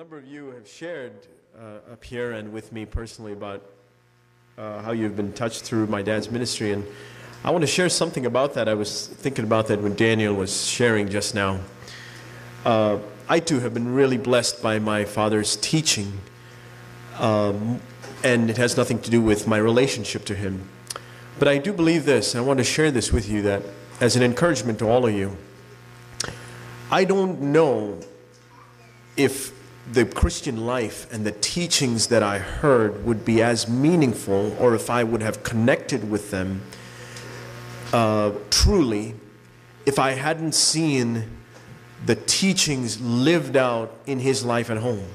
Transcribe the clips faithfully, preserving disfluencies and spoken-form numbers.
number of you have shared uh, up here and with me personally about uh, how you've been touched through my dad's ministry, and I want to share something about that. I was thinking about that when Daniel was sharing just now. Uh, I too have been really blessed by my father's teaching, um, and it has nothing to do with my relationship to him. But I do believe this, and I want to share this with you, that as an encouragement to all of you, I don't know if the Christian life and the teachings that I heard would be as meaningful, or if I would have connected with them uh, truly, if I hadn't seen the teachings lived out in his life at home.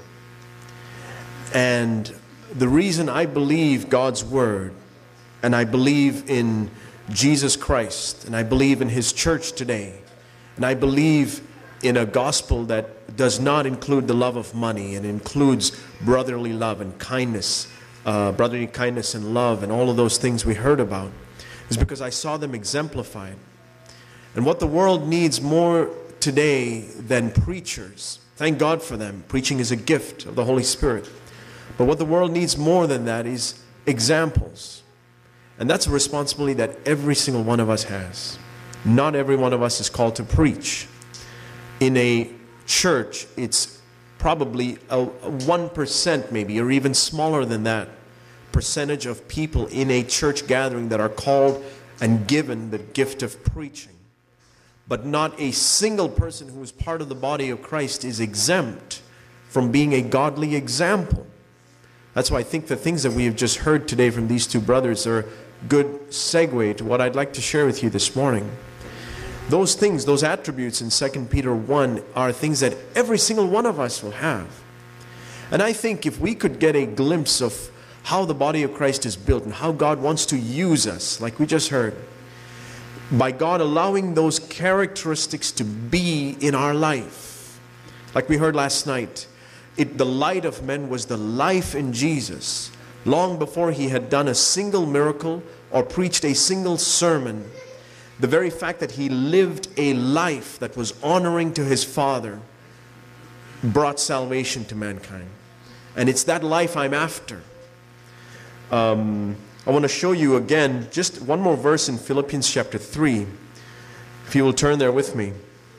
And the reason I believe God's Word, and I believe in Jesus Christ, and I believe in His church today, and I believe in a gospel that does not include the love of money and includes brotherly love and kindness, uh, brotherly kindness and love and all of those things we heard about, is because I saw them exemplified. And what the world needs more today than preachers, thank God for them. Preaching is a gift of the Holy Spirit. But what the world needs more than that is examples. And that's a responsibility that every single one of us has. Not every one of us is called to preach. In a church, it's probably a one percent maybe, or even smaller than that, percentage of people in a church gathering that are called and given the gift of preaching. But not a single person who is part of the body of Christ is exempt from being a godly example. That's why I think the things that we have just heard today from these two brothers are a good segue to what I'd like to share with you this morning. Those things, those attributes in Second Peter one are things that every single one of us will have. And I think if we could get a glimpse of how the body of Christ is built and how God wants to use us, like we just heard, by God allowing those characteristics to be in our life. Like we heard last night, it, the light of men was the life in Jesus, long before he had done a single miracle or preached a single sermon. The very fact that he lived a life that was honoring to his Father brought salvation to mankind. And it's that life I'm after. Um, I want to show you again just one more verse in Philippians chapter three. If you will turn there with me.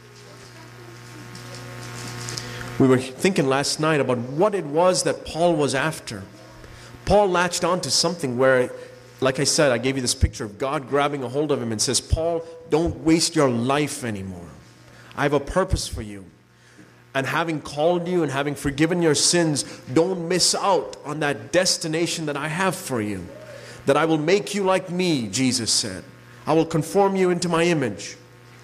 We were thinking last night about what it was that Paul was after. Paul latched on to something where, like I said, I gave you this picture of God grabbing a hold of him and says, Paul, don't waste your life anymore. I have a purpose for you. And having called you and having forgiven your sins, don't miss out on that destination that I have for you. That I will make you like me, Jesus said. I will conform you into my image.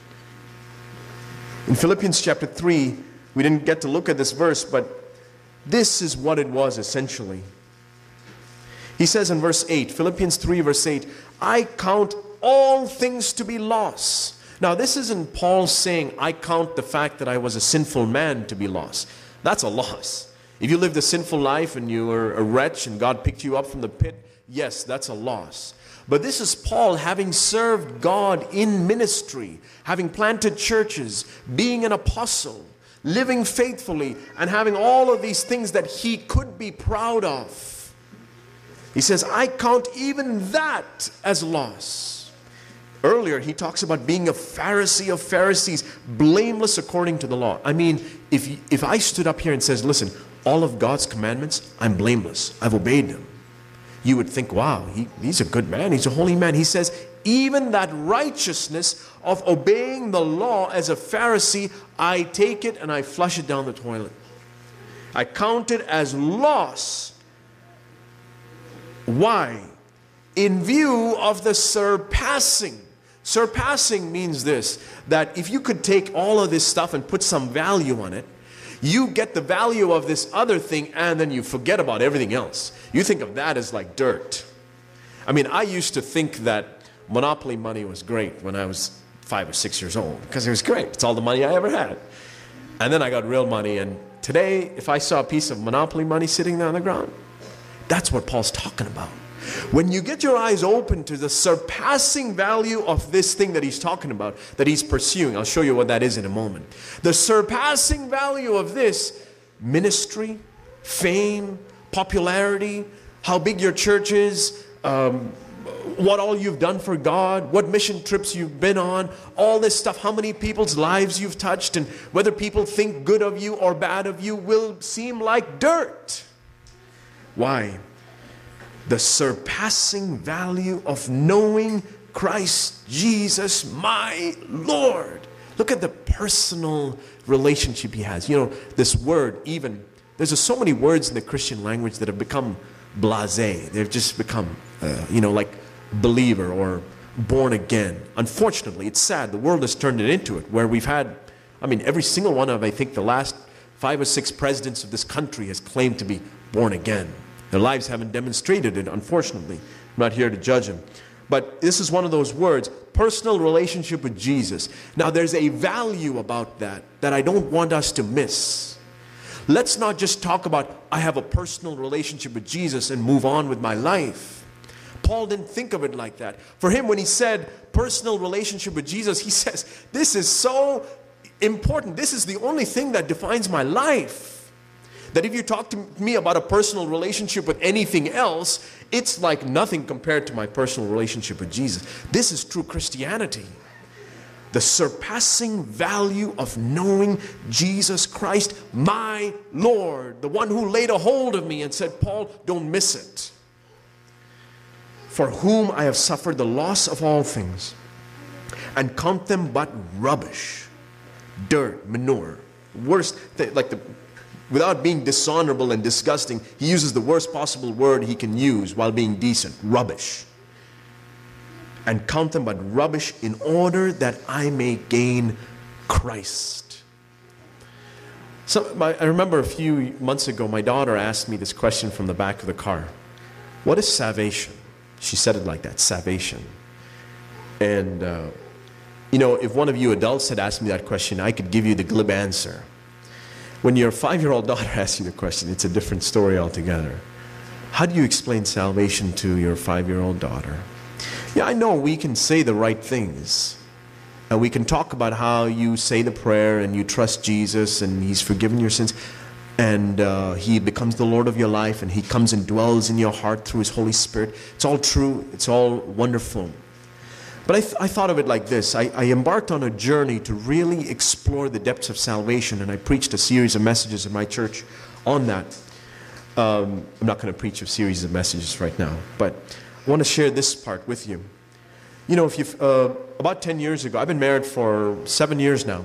In Philippians chapter three, we didn't get to look at this verse, but this is what it was essentially. He says in verse eight, Philippians three verse eight, I count all things to be loss. Now this isn't Paul saying, I count the fact that I was a sinful man to be lost. That's a loss. If you lived a sinful life and you were a wretch and God picked you up from the pit, yes, that's a loss. But this is Paul having served God in ministry, having planted churches, being an apostle, living faithfully, and having all of these things that he could be proud of. He says, I count even that as loss. Earlier, he talks about being a Pharisee of Pharisees, blameless according to the law. I mean, if, if I stood up here and says, listen, all of God's commandments, I'm blameless. I've obeyed them. You would think, wow, he, he's a good man. He's a holy man. He says, even that righteousness of obeying the law as a Pharisee, I take it and I flush it down the toilet. I count it as loss. Why? In view of the surpassing. Surpassing means this, that if you could take all of this stuff and put some value on it, you get the value of this other thing and then you forget about everything else. You think of that as like dirt. I mean, I used to think that Monopoly money was great when I was five or six years old because it was great. It's all the money I ever had. And then I got real money, and today if I saw a piece of Monopoly money sitting there on the ground, that's what Paul's talking about. When you get your eyes open to the surpassing value of this thing that he's talking about, that he's pursuing, I'll show you what that is in a moment. The surpassing value of this ministry, fame, popularity, how big your church is, um, what all you've done for God, what mission trips you've been on, all this stuff, how many people's lives you've touched, and whether people think good of you or bad of you will seem like dirt. Why? The surpassing value of knowing Christ Jesus, my Lord. Look at the personal relationship he has. You know, this word even, there's just so many words in the Christian language that have become blasé. They've just become, uh, you know, like believer or born again. Unfortunately, it's sad. The world has turned it into it, where we've had, I mean, every single one of, I think, the last five or six presidents of this country has claimed to be born again. Their lives haven't demonstrated it, unfortunately. I'm not here to judge them. But this is one of those words, personal relationship with Jesus. Now, there's a value about that that I don't want us to miss. Let's not just talk about, I have a personal relationship with Jesus and move on with my life. Paul didn't think of it like that. For him, when he said personal relationship with Jesus, he says, this is so important. This is the only thing that defines my life. That if you talk to me about a personal relationship with anything else, it's like nothing compared to my personal relationship with Jesus. This is true Christianity. The surpassing value of knowing Jesus Christ, my Lord, the one who laid a hold of me and said, Paul, don't miss it. For whom I have suffered the loss of all things, and count them but rubbish, dirt, manure, worst, th- like the without being dishonorable and disgusting, he uses the worst possible word he can use while being decent, rubbish. And count them but rubbish in order that I may gain Christ. So my, I remember a few months ago, my daughter asked me this question from the back of the car. What is salvation? She said it like that, salvation. And, uh, you know, if one of you adults had asked me that question, I could give you the glib answer. When your five-year-old daughter asks you the question, it's a different story altogether. How do you explain salvation to your five-year-old daughter? Yeah, I know we can say the right things. And we can talk about how you say the prayer and you trust Jesus and He's forgiven your sins. And uh, He becomes the Lord of your life and He comes and dwells in your heart through His Holy Spirit. It's all true. It's all wonderful. But I, th- I thought of it like this. I, I embarked on a journey to really explore the depths of salvation, and I preached a series of messages in my church on that. Um, I'm not going to preach a series of messages right now, but I want to share this part with you. You know, if you've, uh, about ten years ago, I've been married for seven years now.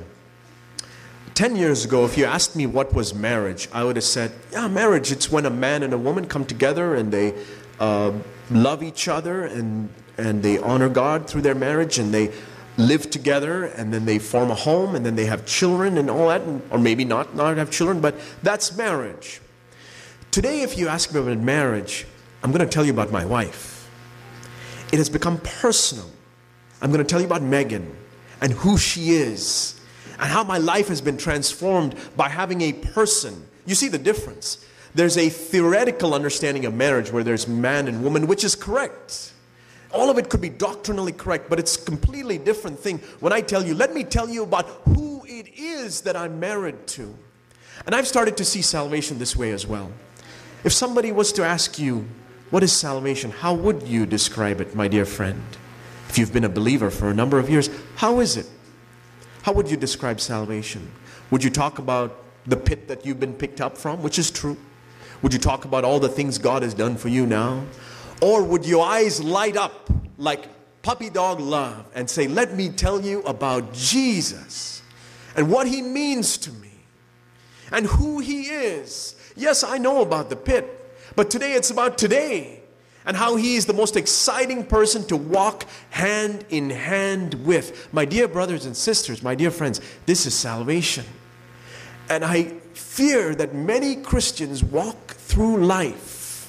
Ten years ago, if you asked me what was marriage, I would have said, yeah, marriage, it's when a man and a woman come together and they uh, love each other and and they honor God through their marriage, and they live together, and then they form a home, and then they have children and all that, and, or maybe not, not have children, but that's marriage. Today, if you ask me about marriage, I'm going to tell you about my wife. It has become personal. I'm going to tell you about Megan and who she is, and how my life has been transformed by having a person. You see the difference. There's a theoretical understanding of marriage where there's man and woman, which is correct. All of it could be doctrinally correct, but it's a completely different thing when I tell you, let me tell you about who it is that I'm married to. And I've started to see salvation this way as well. If somebody was to ask you, what is salvation? How would you describe it, my dear friend? If you've been a believer for a number of years, how is it? How would you describe salvation? Would you talk about the pit that you've been picked up from, which is true? Would you talk about all the things God has done for you now? Or would your eyes light up like puppy dog love and say, let me tell you about Jesus and what He means to me and who He is. Yes, I know about the pit, but today it's about today and how He is the most exciting person to walk hand in hand with. My dear brothers and sisters, my dear friends, this is salvation. And I fear that many Christians walk through life,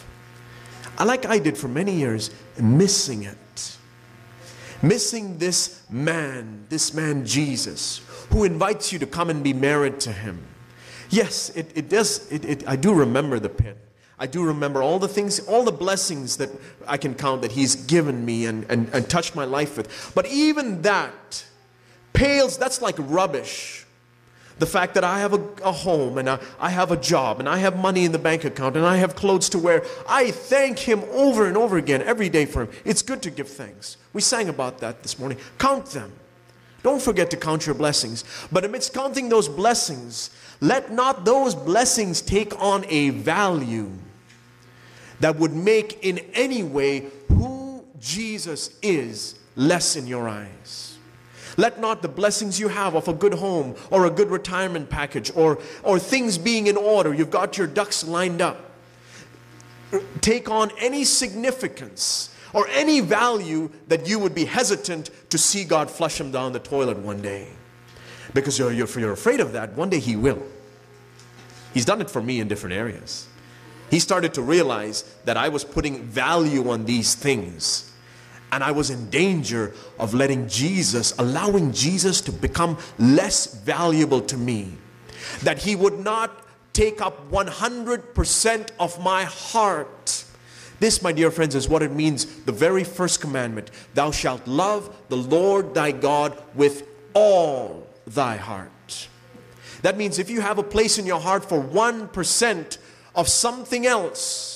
like I did for many years, missing it. Missing this man, this man Jesus, who invites you to come and be married to Him. Yes, it, it does, it, it, I do remember the pit. I do remember all the things, all the blessings that I can count that He's given me and, and, and touched my life with. But even that pales, that's like rubbish. The fact that I have a, a home and I, I have a job and I have money in the bank account and I have clothes to wear. I thank Him over and over again every day for Him. It's good to give thanks. We sang about that this morning. Count them. Don't forget to count your blessings. But amidst counting those blessings, let not those blessings take on a value that would make in any way who Jesus is less in your eyes. Let not the blessings you have of a good home or a good retirement package or, or things being in order, you've got your ducks lined up, take on any significance or any value that you would be hesitant to see God flush them down the toilet one day. Because you're, you're, you're afraid of that. One day He will. He's done it for me in different areas. He started to realize that I was putting value on these things. And I was in danger of letting Jesus, allowing Jesus to become less valuable to me. That He would not take up one hundred percent of my heart. This, my dear friends, is what it means, the very first commandment. Thou shalt love the Lord thy God with all thy heart. That means if you have a place in your heart for one percent of something else,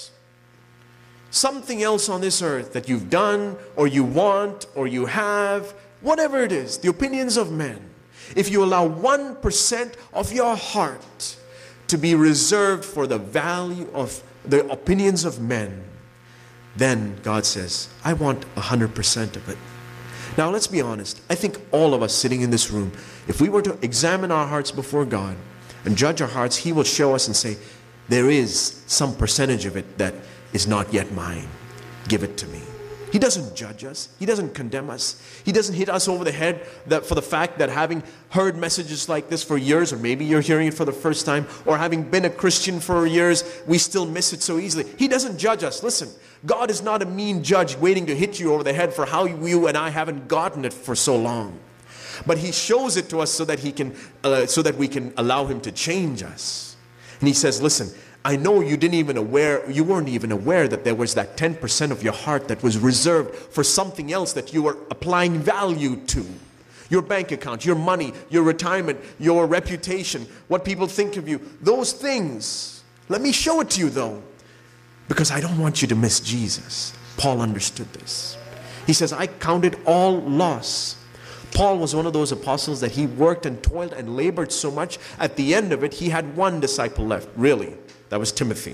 something else on this earth that you've done or you want or you have, whatever it is, the opinions of men, if you allow one percent of your heart to be reserved for the value of the opinions of men, then God says, I want one hundred percent of it. Now let's be honest. I think all of us sitting in this room, if we were to examine our hearts before God and judge our hearts, He will show us and say, there is some percentage of it that is not yet mine. Give it to me. He doesn't judge us. He doesn't condemn us. He doesn't hit us over the head that for the fact that having heard messages like this for years, or maybe you're hearing it for the first time, or having been a Christian for years, we still miss it so easily. He doesn't judge us. Listen, God is not a mean judge waiting to hit you over the head for how you and I haven't gotten it for so long. But He shows it to us so that He can, uh, so that we can allow Him to change us. And He says, listen, I know you didn't even aware, you weren't even aware that there was that ten percent of your heart that was reserved for something else that you were applying value to. Your bank account, your money, your retirement, your reputation, what people think of you. Those things. Let me show it to you though, because I don't want you to miss Jesus. Paul understood this. He says, I counted all loss. Paul was one of those apostles that he worked and toiled and labored so much. At the end of it, he had one disciple left, really. That was Timothy.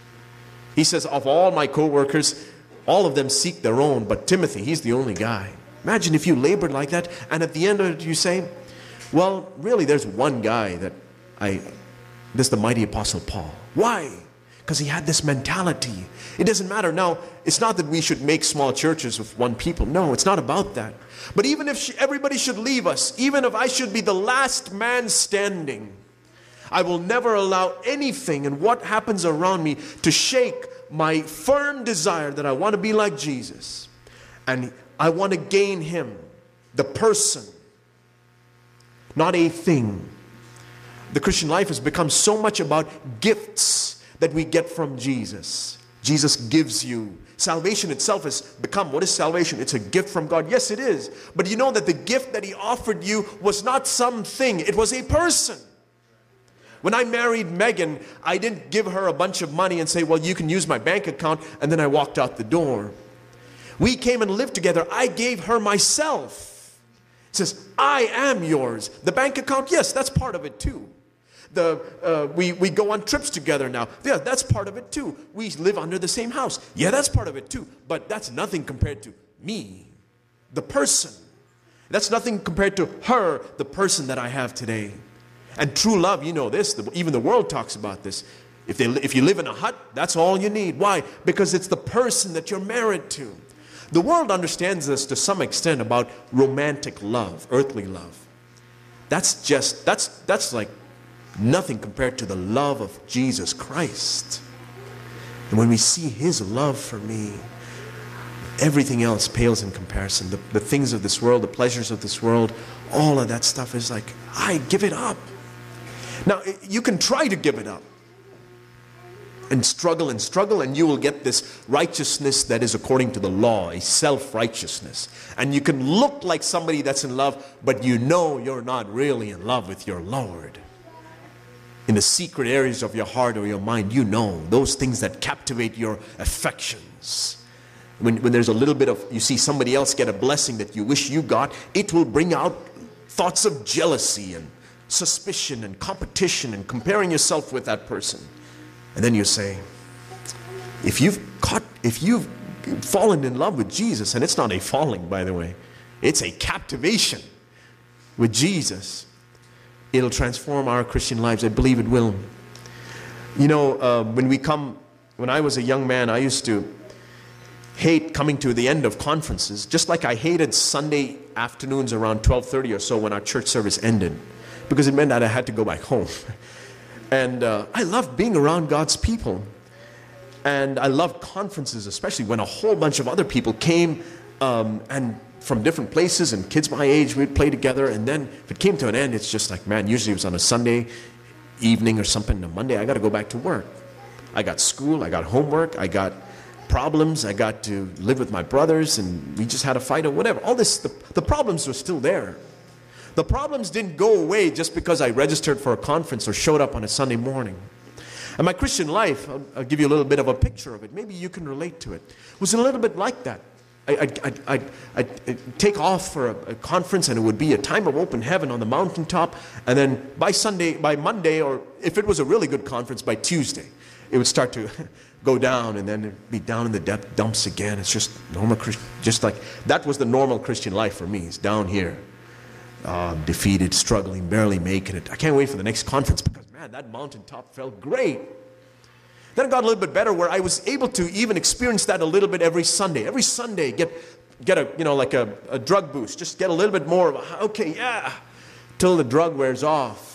He says, of all my co-workers, all of them seek their own, but Timothy, he's the only guy. Imagine if you labored like that, and at the end of it you say, well, really there's one guy that I, this is the mighty apostle Paul. Why? Because he had this mentality. It doesn't matter. Now, it's not that we should make small churches with one people. No, it's not about that. But even if she, everybody should leave us, even if I should be the last man standing, I will never allow anything and what happens around me to shake my firm desire that I want to be like Jesus. And I want to gain Him, the person, not a thing. The Christian life has become so much about gifts that we get from Jesus. Jesus gives you. Salvation itself has become, what is salvation? It's a gift from God. Yes, it is. But you know that the gift that He offered you was not something. It was a person. When I married Megan, I didn't give her a bunch of money and say, well, you can use my bank account, and then I walked out the door. We came and lived together. I gave her myself. It says, I am yours. The bank account, yes, that's part of it too. The, uh, we, we go on trips together now. Yeah, that's part of it too. We live under the same house. Yeah, that's part of it too. But that's nothing compared to me, the person. That's nothing compared to her, the person that I have today. And true love, you know this, the, even the world talks about this. If, they, if you live in a hut, that's all you need. Why? Because it's the person that you're married to. The world understands this to some extent about romantic love, earthly love. That's just, that's, that's like nothing compared to the love of Jesus Christ. And when we see His love for me, everything else pales in comparison. The, the things of this world, the pleasures of this world, all of that stuff is like, I give it up. Now, you can try to give it up and struggle and struggle, and you will get this righteousness that is according to the law, a self-righteousness. And you can look like somebody that's in love, but you know you're not really in love with your Lord. in the secret areas of your heart or your mind, you know, those things that captivate your affections. When, when there's a little bit of, you see somebody else get a blessing that you wish you got, it will bring out thoughts of jealousy and suspicion and competition and comparing yourself with that person. And then you say, if you've caught, if you've fallen in love with Jesus, and it's not a falling, by the way, it's a captivation with Jesus, it'll transform our Christian lives. I believe it will. You know, uh, when we come, when I was a young man, I used to hate coming to the end of conferences, just like I hated Sunday afternoons around twelve thirty or so when our church service ended, because it meant that I had to go back home. And uh, I loved being around God's people. And I loved conferences, especially when a whole bunch of other people came um, and from different places, and kids my age, we'd play together. And then if it came to an end, it's just like, man, usually it was on a Sunday evening or something. On Monday, I got to go back to work. I got school, I got homework, I got problems, I got to live with my brothers, and we just had a fight or whatever. All this, the, the problems were still there. The problems didn't go away just because I registered for a conference or showed up on a Sunday morning. And my Christian life, I'll, I'll give you a little bit of a picture of it. Maybe you can relate to it. It was a little bit like that. I, I'd, I'd, I'd, I'd take off for a, a conference, and it would be a time of open heaven on the mountaintop. And then by Sunday, by Monday, or if it was a really good conference, by Tuesday, it would start to go down, and then it'd be down in the depth dumps again. It's just normal Christian, just like that was the normal Christian life for me. It's down here, uh, defeated, struggling, barely making it. I can't wait for the next conference because, man, that mountaintop felt great. Then it got a little bit better where I was able to even experience that a little bit every Sunday. Every Sunday, get get a, you know, like a, a drug boost. Just get a little bit more of a, okay, yeah, till the drug wears off.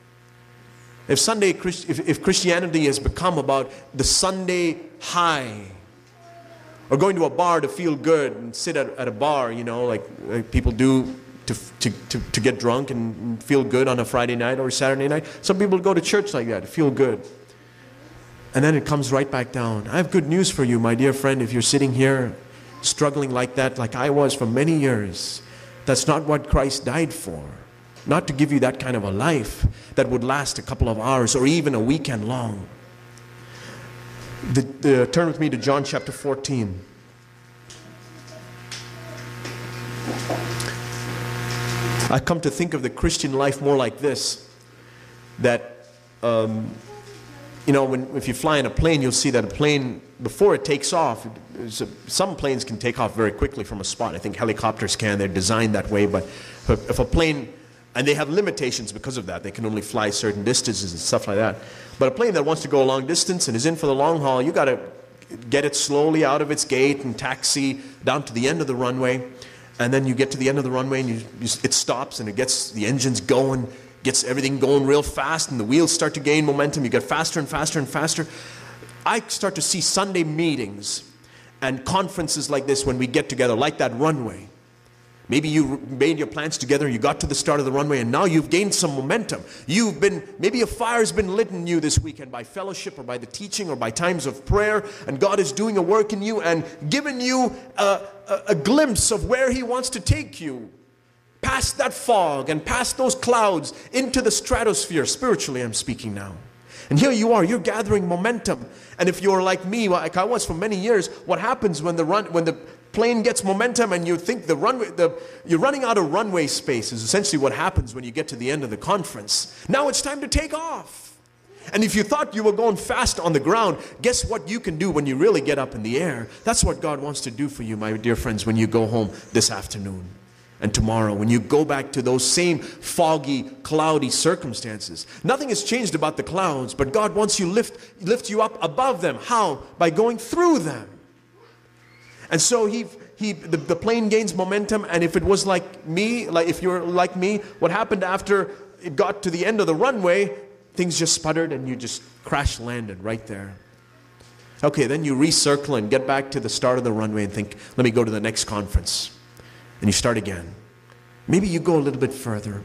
If Sunday, if, if Christianity has become about the Sunday high, or going to a bar to feel good and sit at, at a bar, you know, like, like people do to, to, to, to get drunk and feel good on a Friday night or a Saturday night. Some people go to church like that to feel good. And then it comes right back down. I have good news for you, my dear friend, if you're sitting here struggling like that, like I was for many years. That's not what Christ died for. Not to give you that kind of a life that would last a couple of hours or even a weekend long. The, the, turn with me to John chapter fourteen. I come to think of the Christian life more like this, that um, you know, when, if you fly in a plane, you'll see that a plane, before it takes off, some planes can take off very quickly from a spot. I think helicopters can. They're designed that way. But if, if a plane, and they have limitations because of that. They can only fly certain distances and stuff like that. But a plane that wants to go a long distance and is in for the long haul, you got to get it slowly out of its gate and taxi down to the end of the runway. And then you get to the end of the runway and you, you, it stops and it gets the engines going, gets everything going real fast, and the wheels start to gain momentum. You get faster and faster and faster. I start to see Sunday meetings and conferences like this when we get together, like that runway. Maybe you made your plans together, you got to the start of the runway, and now you've gained some momentum. You've been, maybe a fire's been lit in you this weekend by fellowship or by the teaching or by times of prayer, and God is doing a work in you and giving you a, a, a glimpse of where He wants to take you. Past that fog and past those clouds into the stratosphere. Spiritually, I'm speaking now. And here you are, you're gathering momentum. And if you're like me, like I was for many years, what happens when the run, when the plane gets momentum and you think the runway, the, you're running out of runway space is essentially what happens when you get to the end of the conference. Now it's time to take off. And if you thought you were going fast on the ground, guess what you can do when you really get up in the air? That's what God wants to do for you, my dear friends, when you go home this afternoon. And tomorrow, when you go back to those same foggy, cloudy circumstances. Nothing has changed about the clouds, but God wants you lift, lift you up above them. How? By going through them. And so he, he, the, the plane gains momentum, and if it was like me, like if you're like me, what happened after it got to the end of the runway, things just sputtered and you just crash landed right there. Okay, then you recircle and get back to the start of the runway and think, let me go to the next conference. And you start again. Maybe you go a little bit further.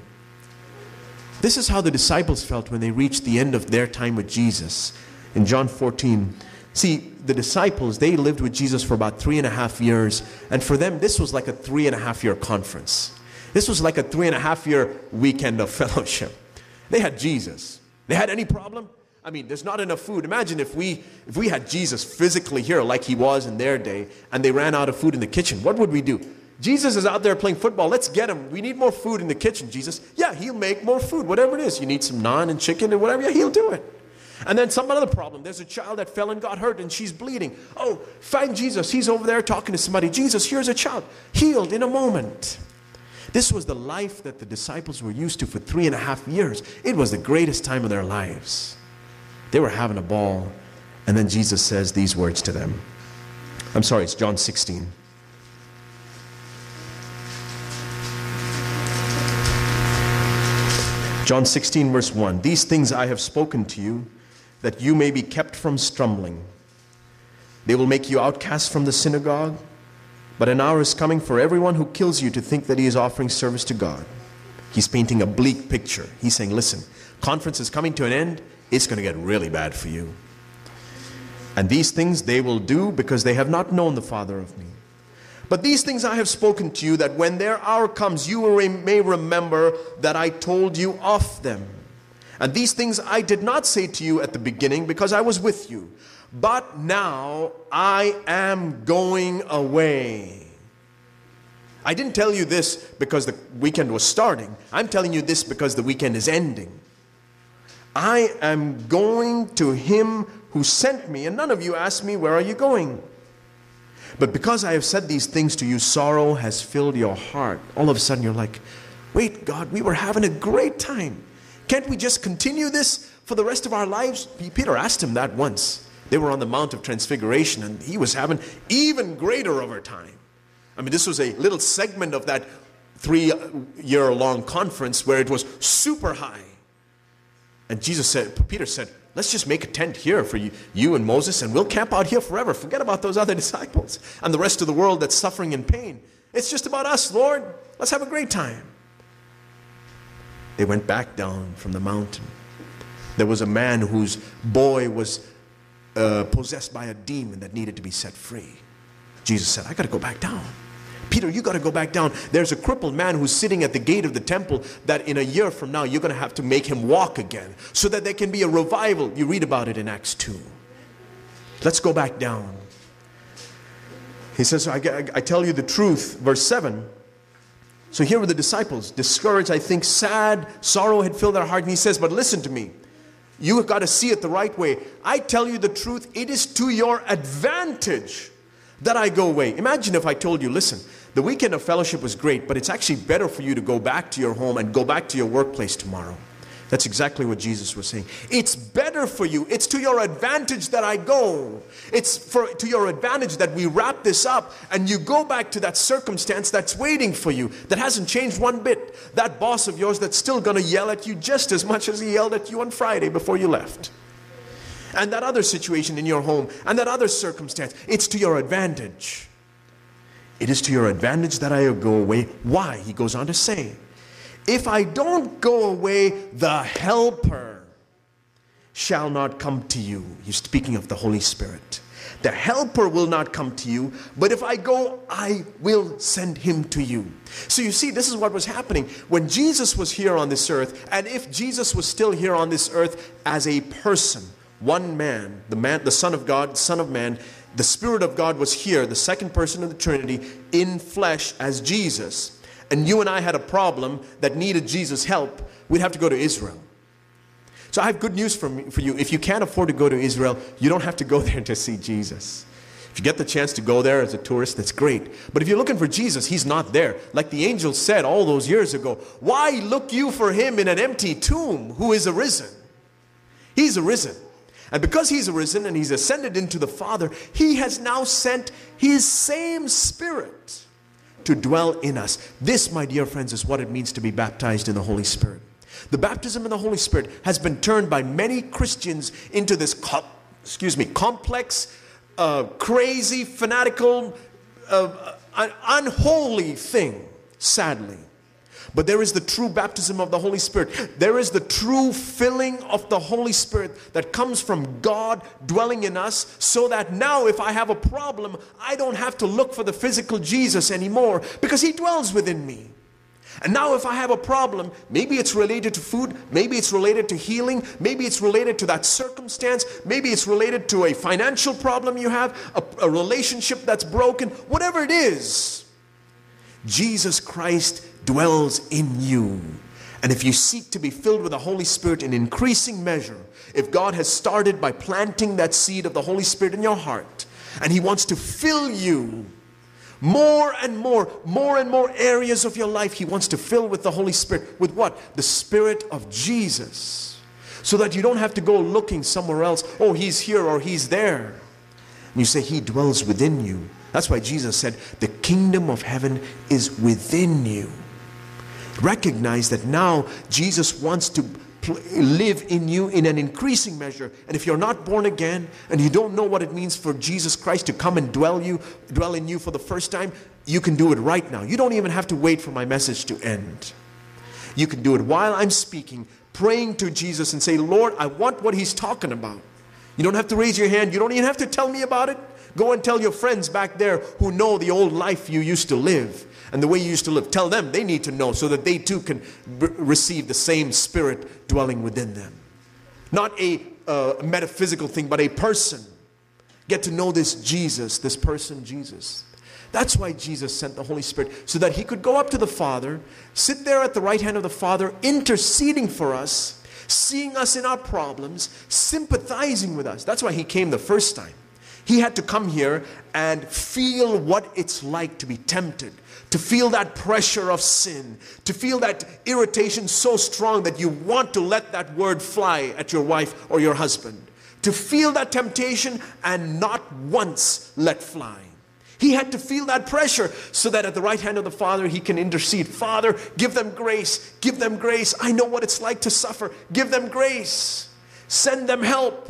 This is how the disciples felt when they reached the end of their time with Jesus. In John fourteen, see, the disciples, they lived with Jesus for about three and a half years. And for them, this was like a three and a half year conference. This was like a three and a half year weekend of fellowship. They had Jesus. They had any problem? I mean, there's not enough food. Imagine if we if we had Jesus physically here like he was in their day, and they ran out of food in the kitchen. What would we do? Jesus is out there playing football. Let's get him. We need more food in the kitchen, Jesus. Yeah, he'll make more food, whatever it is. You need some naan and chicken and whatever. Yeah, he'll do it. And then some other problem. There's a child that fell and got hurt and she's bleeding. Oh, find Jesus. He's over there talking to somebody. Jesus, here's a child. Healed in a moment. This was the life that the disciples were used to for three and a half years. It was the greatest time of their lives. They were having a ball. And then Jesus says these words to them. I'm sorry, it's John sixteen. John sixteen verse one. These things I have spoken to you, that you may be kept from stumbling. They will make you outcast from the synagogue, but an hour is coming for everyone who kills you to think that he is offering service to God. He's painting a bleak picture. He's saying, listen, conference is coming to an end. It's going to get really bad for you. And these things they will do because they have not known the Father of me. But these things I have spoken to you, that when their hour comes, you may remember that I told you of them. And these things I did not say to you at the beginning, because I was with you. But now I am going away. I didn't tell you this because the weekend was starting. I'm telling you this because the weekend is ending. I am going to him who sent me, and none of you asked me, where are you going? But because I have said these things to you, sorrow has filled your heart. All of a sudden you're like, wait, God, we were having a great time. Can't we just continue this for the rest of our lives? Peter asked him that once. They were on the Mount of Transfiguration, and he was having even greater over time. I mean, this was a little segment of that three-year-long conference where it was super high. And Jesus said, Peter said, let's just make a tent here for you, you and Moses, and we'll camp out here forever. Forget about those other disciples and the rest of the world that's suffering in pain. It's just about us, Lord. Let's have a great time. They went back down from the mountain. There was a man whose boy was uh, possessed by a demon that needed to be set free. Jesus said, I got to go back down. Peter, you got to go back down. There's a crippled man who's sitting at the gate of the temple that in a year from now you're going to have to make him walk again so that there can be a revival. You read about it in Acts two. Let's go back down. He says, I, I, I tell you the truth, verse seven. So here were the disciples, discouraged, I think, sad, sorrow had filled their heart. And he says, but listen to me. You have got to see it the right way. I tell you the truth, it is to your advantage that I go away. Imagine if I told you, listen, the weekend of fellowship was great, but it's actually better for you to go back to your home and go back to your workplace tomorrow. That's exactly what Jesus was saying. It's better for you. It's to your advantage that I go. It's for to your advantage that we wrap this up and you go back to that circumstance that's waiting for you, that hasn't changed one bit. That boss of yours that's still going to yell at you just as much as he yelled at you on Friday before you left. And that other situation in your home and that other circumstance, it's to your advantage. It is to your advantage that I go away. Why? He goes on to say, if I don't go away, the Helper shall not come to you. He's speaking of the Holy Spirit. The Helper will not come to you, but if I go, I will send him to you. So you see, this is what was happening when Jesus was here on this earth, and if Jesus was still here on this earth as a person, one man, the man, the Son of God, Son of Man, the Spirit of God was here, the second person of the Trinity, in flesh as Jesus. And you and I had a problem that needed Jesus' help, we'd have to go to Israel. So I have good news for, me, for you. If you can't afford to go to Israel, you don't have to go there to see Jesus. If you get the chance to go there as a tourist, that's great. But if you're looking for Jesus, he's not there. Like the angel said all those years ago, why look you for him in an empty tomb who is arisen? He's arisen. And because he's arisen and he's ascended into the Father, he has now sent his same Spirit to dwell in us. This, my dear friends, is what it means to be baptized in the Holy Spirit. The baptism in the Holy Spirit has been turned by many Christians into this, com- excuse me, complex, uh, crazy, fanatical, uh, uh, unholy thing, sadly. But there is the true baptism of the Holy Spirit. There is the true filling of the Holy Spirit that comes from God dwelling in us, so that now if I have a problem, I don't have to look for the physical Jesus anymore because he dwells within me. And now if I have a problem, maybe it's related to food, maybe it's related to healing, maybe it's related to that circumstance, maybe it's related to a financial problem you have, a, a relationship that's broken, whatever it is, Jesus Christ dwells in you. And if you seek to be filled with the Holy Spirit in increasing measure, if God has started by planting that seed of the Holy Spirit in your heart, and He wants to fill you more and more, more and more areas of your life, He wants to fill with the Holy Spirit. With what? The Spirit of Jesus. So that you don't have to go looking somewhere else. Oh, He's here or He's there. And you say, He dwells within you. That's why Jesus said, the kingdom of heaven is within you. Recognize that now Jesus wants to live in you in an increasing measure. And if you're not born again and you don't know what it means for Jesus Christ to come and dwell you dwell in you for the first time, you can do it right now. You don't even have to wait for my message to end. You can do it while I'm speaking, praying to Jesus and say, Lord, I want what He's talking about. You don't have to raise your hand. You don't even have to tell me about it. Go and tell your friends back there who know the old life you used to live and the way you used to live. Tell them they need to know so that they too can b- receive the same Spirit dwelling within them. Not a uh, metaphysical thing, but a person. Get to know this Jesus, this person Jesus. That's why Jesus sent the Holy Spirit, so that He could go up to the Father, sit there at the right hand of the Father, interceding for us, seeing us in our problems, sympathizing with us. That's why He came the first time. He had to come here and feel what it's like to be tempted, to feel that pressure of sin, to feel that irritation so strong that you want to let that word fly at your wife or your husband, to feel that temptation and not once let fly. He had to feel that pressure so that at the right hand of the Father He can intercede. Father, give them grace, give them grace. I know what it's like to suffer. Give them grace. Send them help.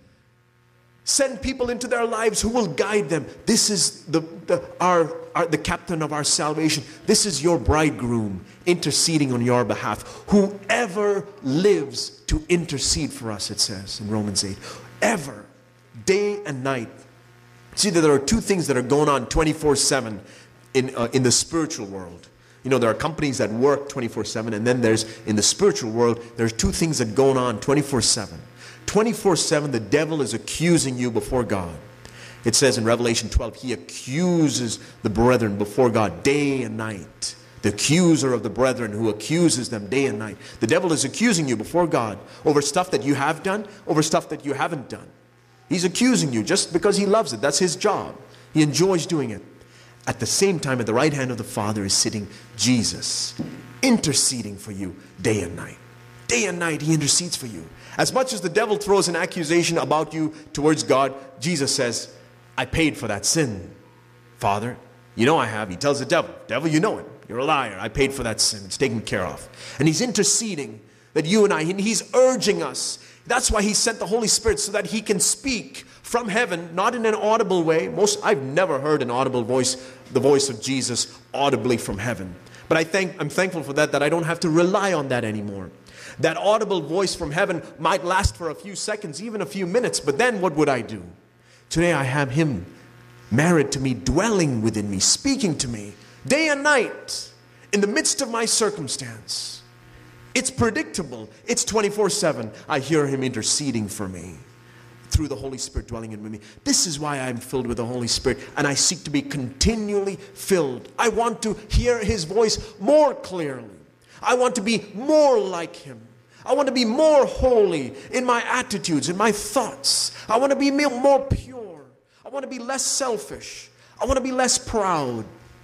Send people into their lives who will guide them. This is the, the, our, our, the captain of our salvation. This is your bridegroom interceding on your behalf. Whoever lives to intercede for us, it says in Romans eight. Ever, day and night. See that there are two things that are going on twenty-four seven in, uh, in the spiritual world. You know, there are companies that work twenty-four seven, and then there's, in the spiritual world, there's two things that are going on twenty-four seven. twenty-four seven, the devil is accusing you before God. It says in Revelation twelve, he accuses the brethren before God day and night. The accuser of the brethren who accuses them day and night. The devil is accusing you before God over stuff that you have done, over stuff that you haven't done. He's accusing you just because he loves it. That's his job. He enjoys doing it. At the same time, at the right hand of the Father is sitting Jesus, interceding for you day and night. Day and night he intercedes for you. As much as the devil throws an accusation about you towards God, Jesus says, I paid for that sin, Father. You know I have. He tells the devil, devil, you know it. You're a liar. I paid for that sin. It's taken care of. And he's interceding that you and I, and he's urging us. That's why he sent the Holy Spirit, so that he can speak from heaven, not in an audible way. Most, I've never heard an audible voice, the voice of Jesus audibly from heaven. But I thank, I'm thankful for that, that I don't have to rely on that anymore. That audible voice from heaven might last for a few seconds, even a few minutes, but then what would I do? Today I have him married to me, dwelling within me, speaking to me day and night in the midst of my circumstance. It's predictable. It's twenty-four seven. I hear him interceding for me through the Holy Spirit dwelling in me. This is why I'm filled with the Holy Spirit, and I seek to be continually filled. I want to hear his voice more clearly. I want to be more like him. I want to be more holy in my attitudes, in my thoughts. I want to be more pure. I want to be less selfish. I want to be less proud.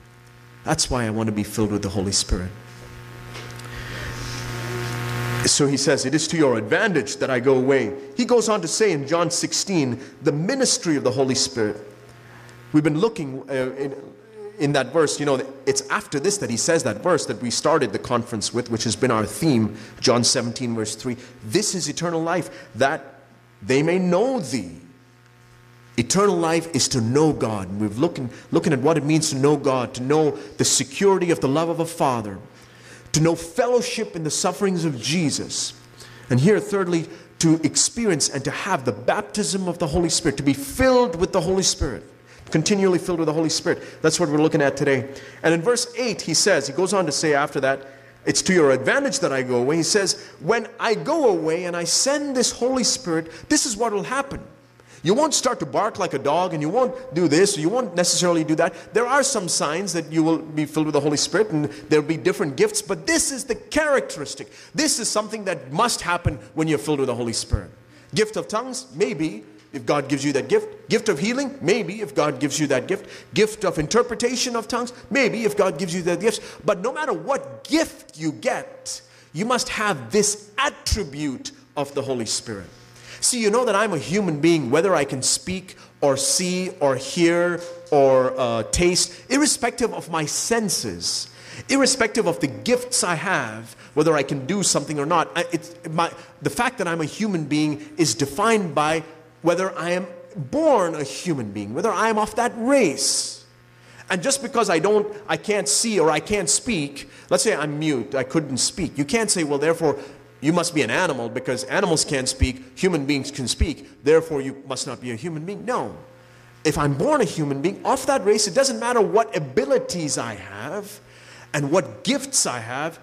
That's why I want to be filled with the Holy Spirit. So he says, it is to your advantage that I go away. He goes on to say in John sixteen, the ministry of the Holy Spirit. We've been looking uh, in, in that verse, you know, it's after this that he says that verse that we started the conference with, which has been our theme, John seventeen verse three. This is eternal life, that they may know thee. Eternal life is to know God. And we've looking, looking at what it means to know God, to know the security of the love of a Father, to know fellowship in the sufferings of Jesus. And here, thirdly, to experience and to have the baptism of the Holy Spirit, to be filled with the Holy Spirit, Continually filled with the Holy Spirit. That's what we're looking at today. And in verse eight, he says, he goes on to say after that, it's to your advantage that I go away. He says, when I go away and I send this Holy Spirit, this is what will happen. You won't start to bark like a dog, and you won't do this, or you won't necessarily do that. There are some signs that you will be filled with the Holy Spirit, and there will be different gifts, but this is the characteristic. This is something that must happen when you're filled with the Holy Spirit. Gift of tongues? Maybe, if God gives you that gift. Gift of healing? Maybe, if God gives you that gift. Gift of interpretation of tongues? Maybe, if God gives you that gift. But no matter what gift you get, you must have this attribute of the Holy Spirit. See, you know that I'm a human being, whether I can speak or see or hear or uh, taste, irrespective of my senses, irrespective of the gifts I have, whether I can do something or not. I, it's, my, the fact that I'm a human being is defined by whether I am born a human being, whether I am of that race. And just because I don't, I can't see or I can't speak, let's say I'm mute, I couldn't speak. You can't say, well, therefore, you must be an animal because animals can't speak, human beings can speak, therefore you must not be a human being. No. If I'm born a human being, of that race, it doesn't matter what abilities I have and what gifts I have,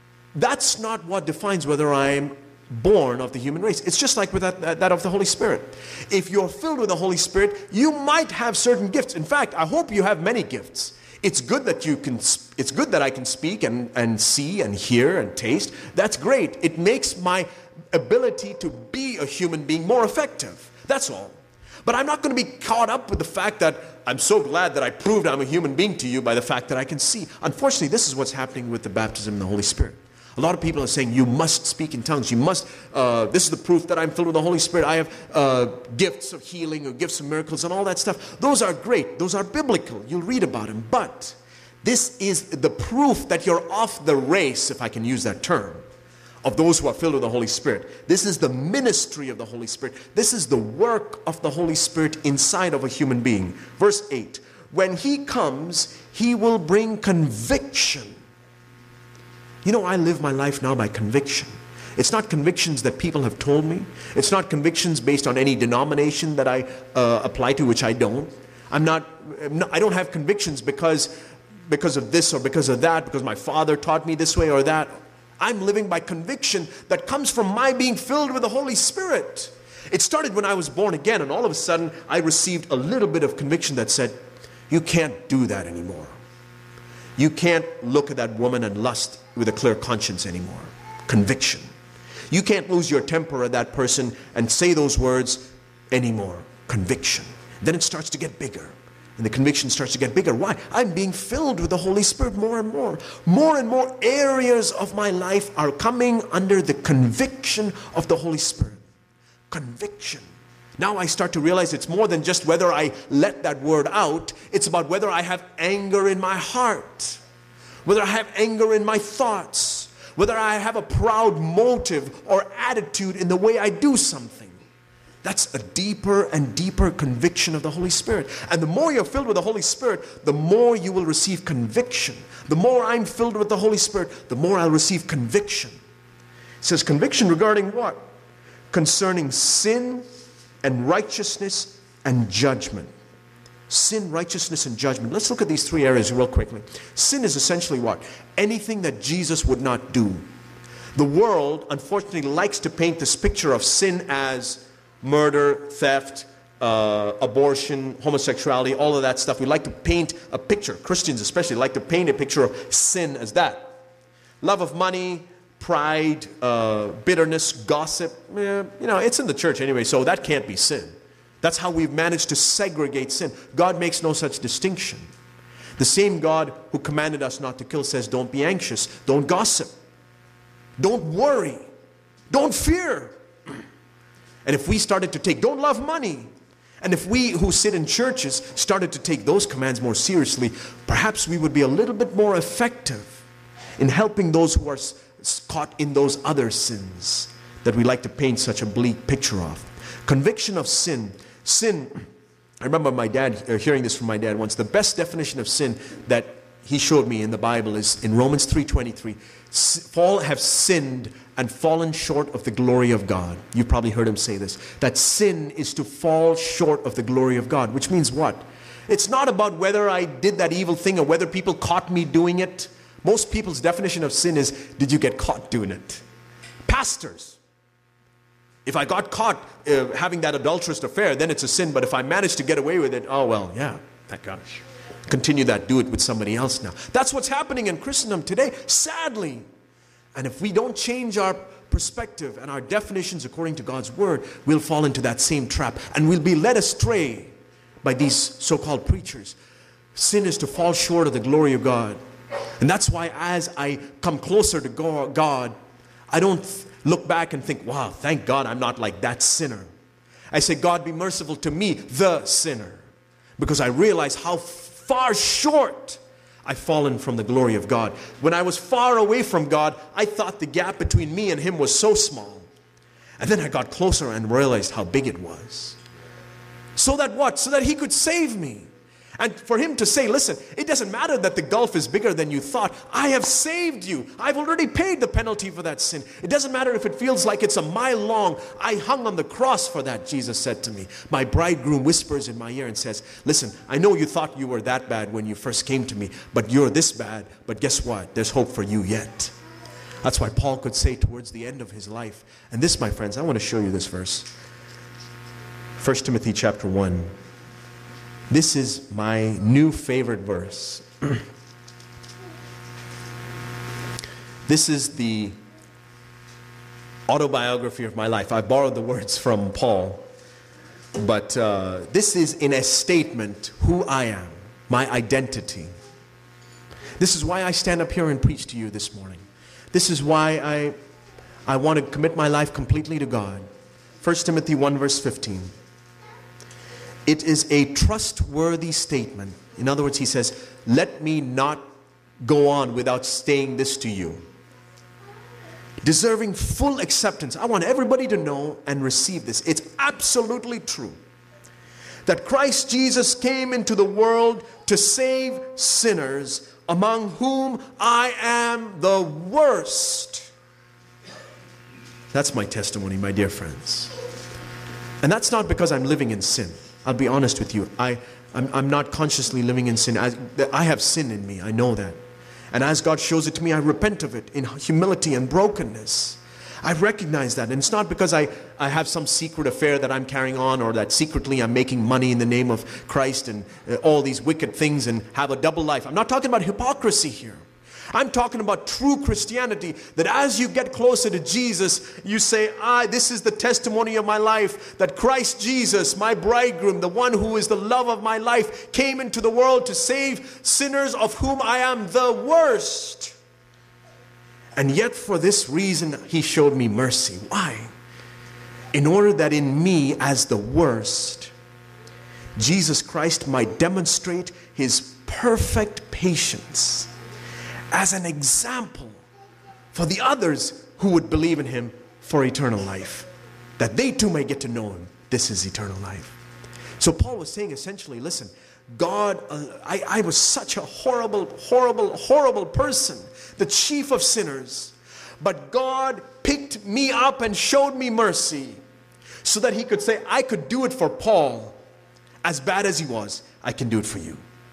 that's not what defines whether I'm born of the human race. It's just like with that, that, that of the Holy Spirit. If you're filled with the Holy Spirit, you might have certain gifts. In fact, I hope you have many gifts. It's good that you can, it's good that I can speak and, and see and hear and taste. That's great. It makes my ability to be a human being more effective. That's all. But I'm not going to be caught up with the fact that I'm so glad that I proved I'm a human being to you by the fact that I can see. Unfortunately, this is what's happening with the baptism in the Holy Spirit. A lot of people are saying, you must speak in tongues. You must, uh, this is the proof that I'm filled with the Holy Spirit. I have uh, gifts of healing or gifts of miracles and all that stuff. Those are great. Those are biblical. You'll read about them. But this is the proof that you're off the race, if I can use that term, of those who are filled with the Holy Spirit. This is the ministry of the Holy Spirit. This is the work of the Holy Spirit inside of a human being. Verse eight, when He comes, He will bring conviction. You know, I live my life now by conviction. It's not convictions that people have told me. It's not convictions based on any denomination that I uh, apply to, which I don't. I'm not, I'm not, I don't have convictions because, because of this or because of that, because my father taught me this way or that. I'm living by conviction that comes from my being filled with the Holy Spirit. It started when I was born again, and all of a sudden I received a little bit of conviction that said, you can't do that anymore. You can't look at that woman and lust with a clear conscience anymore. Conviction. You can't lose your temper at that person and say those words anymore. Conviction. Then it starts to get bigger. And the conviction starts to get bigger. Why? I'm being filled with the Holy Spirit more and more. More and more areas of my life are coming under the conviction of the Holy Spirit. Conviction. Now I start to realize it's more than just whether I let that word out. It's about whether I have anger in my heart. Whether I have anger in my thoughts. Whether I have a proud motive or attitude in the way I do something. That's a deeper and deeper conviction of the Holy Spirit. And the more you're filled with the Holy Spirit, the more you will receive conviction. The more I'm filled with the Holy Spirit, the more I'll receive conviction. It says conviction regarding what? Concerning sin and righteousness and judgment. Sin, righteousness, and judgment. Let's look at these three areas real quickly. Sin is essentially what? Anything that Jesus would not do. The world, unfortunately, likes to paint this picture of sin as murder, theft, uh, abortion, homosexuality, all of that stuff. We like to paint a picture. Christians especially like to paint a picture of sin as that. Love of money, pride, uh, bitterness, gossip. Eh, you know, it's in the church anyway, so that can't be sin. That's how we've managed to segregate sin. God makes no such distinction. The same God who commanded us not to kill says, don't be anxious, don't gossip, don't worry, don't fear. And if we started to take, don't love money, and if we who sit in churches started to take those commands more seriously, perhaps we would be a little bit more effective in helping those who are caught in those other sins that we like to paint such a bleak picture of. Conviction of sin. Sin, I remember my dad, uh, hearing this from my dad once, the best definition of sin that he showed me in the Bible is in Romans three twenty-three. All have sinned and fallen short of the glory of God. You've probably heard him say this. That sin is to fall short of the glory of God, which means what? It's not about whether I did that evil thing or whether people caught me doing it. Most people's definition of sin is, did you get caught doing it? Pastors, if I got caught uh, having that adulterous affair, then it's a sin. But if I managed to get away with it, oh well, yeah, thank gosh. Continue that, do it with somebody else now. That's what's happening in Christendom today, sadly. And if we don't change our perspective and our definitions according to God's word, we'll fall into that same trap. And we'll be led astray by these so-called preachers. Sin is to fall short of the glory of God. And that's why as I come closer to God, I don't look back and think, wow, thank God I'm not like that sinner. I say, God, be merciful to me, the sinner. Because I realize how far short I've fallen from the glory of God. When I was far away from God, I thought the gap between me and Him was so small. And then I got closer and realized how big it was. So that what? So that He could save me. And for Him to say, listen, it doesn't matter that the gulf is bigger than you thought. I have saved you. I've already paid the penalty for that sin. It doesn't matter if it feels like it's a mile long. I hung on the cross for that, Jesus said to me. My bridegroom whispers in my ear and says, listen, I know you thought you were that bad when you first came to me, but you're this bad. But guess what? There's hope for you yet. That's why Paul could say towards the end of his life, and this, my friends, I want to show you this verse. First Timothy chapter one. This is my new favorite verse. This is the autobiography of my life. I borrowed the words from Paul. But uh, this is in a statement who I am, my identity. This is why I stand up here and preach to you this morning. This is why I, I want to commit my life completely to God. First Timothy one verse fifteen. It is a trustworthy statement. In other words, he says, let me not go on without saying this to you. Deserving full acceptance. I want everybody to know and receive this. It's absolutely true that Christ Jesus came into the world to save sinners, among whom I am the worst. That's my testimony, my dear friends. And that's not because I'm living in sin. I'll be honest with you. I, I'm, I'm not consciously living in sin. I, I have sin in me. I know that. And as God shows it to me, I repent of it in humility and brokenness. I recognize that. And it's not because I, I have some secret affair that I'm carrying on, or that secretly I'm making money in the name of Christ and uh, all these wicked things and have a double life. I'm not talking about hypocrisy here. I'm talking about true Christianity, that as you get closer to Jesus, you say, I, this is the testimony of my life, that Christ Jesus, my bridegroom, the one who is the love of my life, came into the world to save sinners, of whom I am the worst. And yet for this reason, He showed me mercy. Why? In order that in me, as the worst, Jesus Christ might demonstrate His perfect patience as an example for the others who would believe in Him for eternal life, that they too may get to know Him. This is eternal life. So Paul was saying essentially, listen, God, uh, I, I was such a horrible, horrible, horrible person, the chief of sinners, but God picked me up and showed me mercy so that He could say, I could do it for Paul. As bad as he was, I can do it for you.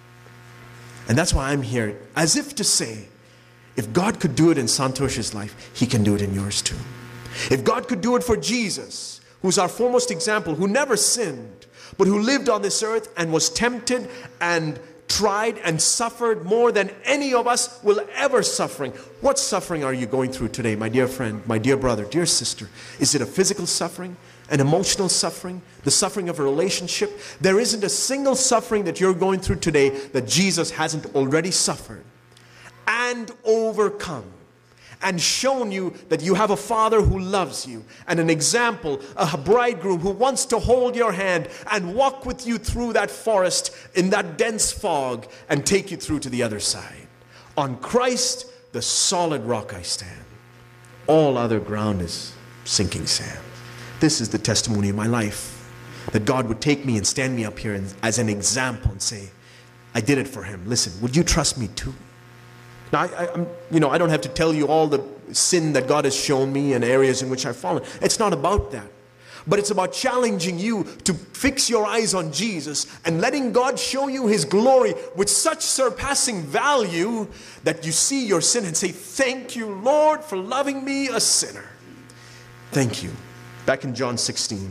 And that's why I'm here, as if to say, if God could do it in Santosh's life, He can do it in yours too. If God could do it for Jesus, who's our foremost example, who never sinned, but who lived on this earth and was tempted and tried and suffered more than any of us will ever suffering. What suffering are you going through today, my dear friend, my dear brother, dear sister? Is it a physical suffering? An emotional suffering, the suffering of a relationship? There isn't a single suffering that you're going through today that Jesus hasn't already suffered and overcome, and shown you that you have a Father who loves you, and an example, a bridegroom who wants to hold your hand and walk with you through that forest in that dense fog and take you through to the other side. On Christ, the solid rock I stand. All other ground is sinking sand. This is the testimony of my life, that God would take me and stand me up here and, as an example, and say, I did it for Him. Listen, would you trust me too? Now, I, I, I'm, you know, I don't have to tell you all the sin that God has shown me and areas in which I've fallen. It's not about that. But it's about challenging you to fix your eyes on Jesus and letting God show you His glory with such surpassing value that you see your sin and say, thank you, Lord, for loving me, a sinner. Thank you. Back in John sixteen.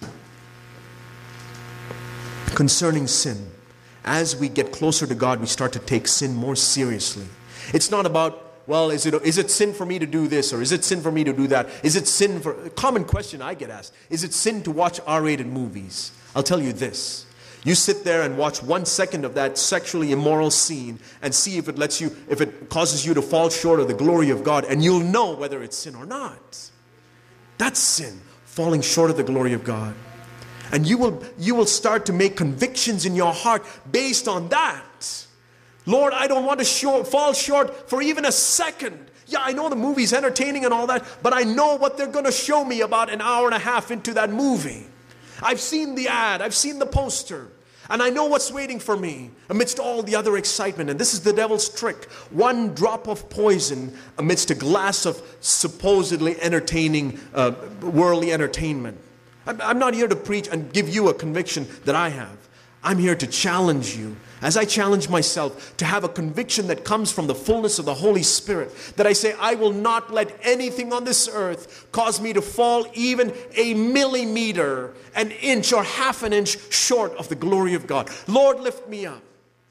Concerning sin, as we get closer to God, we start to take sin more seriously. It's not about, well, is it, is it sin for me to do this, or is it sin for me to do that? Is it sin for, a common question I get asked, is it sin to watch R-rated movies? I'll tell you this. You sit there and watch one second of that sexually immoral scene and see if it lets you, if it causes you to fall short of the glory of God, and you'll know whether it's sin or not. That's sin, falling short of the glory of God. And you will, you will start to make convictions in your heart based on that. Lord, I don't want to show, fall short for even a second. Yeah, I know the movie's entertaining and all that, but I know what they're going to show me about an hour and a half into that movie. I've seen the ad, I've seen the poster, and I know what's waiting for me amidst all the other excitement. And this is the devil's trick. One drop of poison amidst a glass of supposedly entertaining, uh, worldly entertainment. I'm not here to preach and give you a conviction that I have. I'm here to challenge you, as I challenge myself, to have a conviction that comes from the fullness of the Holy Spirit. That I say, I will not let anything on this earth cause me to fall even a millimeter, an inch or half an inch short of the glory of God. Lord, lift me up.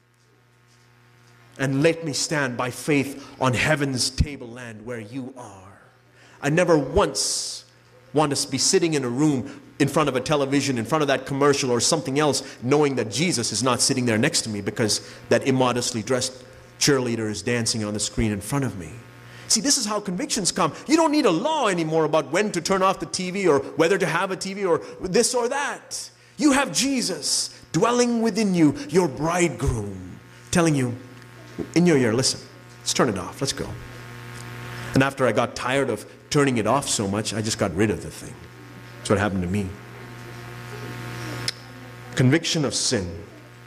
And let me stand by faith on heaven's tableland where you are. I never once want to be sitting in a room in front of a television, in front of that commercial or something else, knowing that Jesus is not sitting there next to me because that immodestly dressed cheerleader is dancing on the screen in front of me. See, this is how convictions come. You don't need a law anymore about when to turn off the T V or whether to have a T V or this or that. You have Jesus dwelling within you, your bridegroom, telling you in your ear, listen, let's turn it off, let's go. And after I got tired of turning it off so much, I just got rid of the thing. That's what happened to me. Conviction of sin.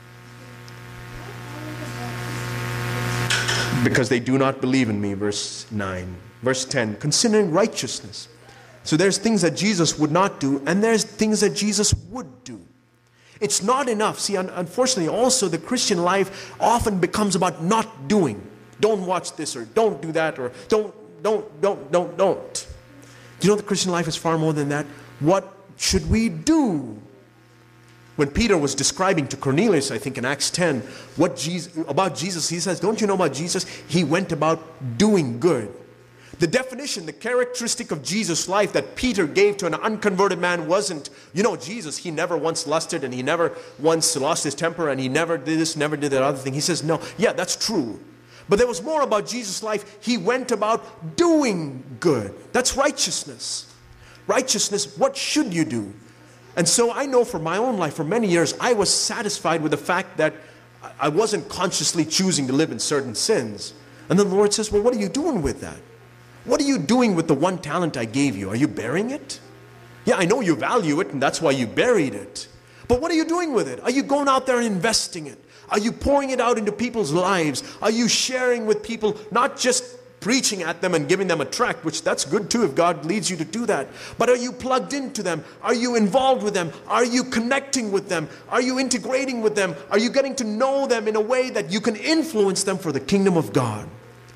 Because they do not believe in me, verse nine. Verse ten, considering righteousness. So there's things that Jesus would not do, and there's things that Jesus would do. It's not enough. See, unfortunately, also the Christian life often becomes about not doing. Don't watch this, or don't do that, or don't, don't, don't, don't, don't. Do you know the Christian life is far more than that? What should we do? When Peter was describing to Cornelius, I think in Acts ten, what Jesus, about Jesus, he says, don't you know about Jesus? He went about doing good. The definition, the characteristic of Jesus' life that Peter gave to an unconverted man wasn't, you know, Jesus, he never once lusted and he never once lost his temper and he never did this, never did that other thing. He says, no, yeah, that's true. But there was more about Jesus' life. He went about doing good. That's righteousness. Righteousness, what should you do? And so I know for my own life, for many years, I was satisfied with the fact that I wasn't consciously choosing to live in certain sins. And then the Lord says, well, what are you doing with that? What are you doing with the one talent I gave you? Are you burying it? Yeah, I know you value it, and that's why you buried it. But what are you doing with it? Are you going out there and investing it? Are you pouring it out into people's lives? Are you sharing with people, not just preaching at them and giving them a tract, which that's good too if God leads you to do that. But are you plugged into them? Are you involved with them? Are you connecting with them? Are you integrating with them? Are you getting to know them in a way that you can influence them for the kingdom of God?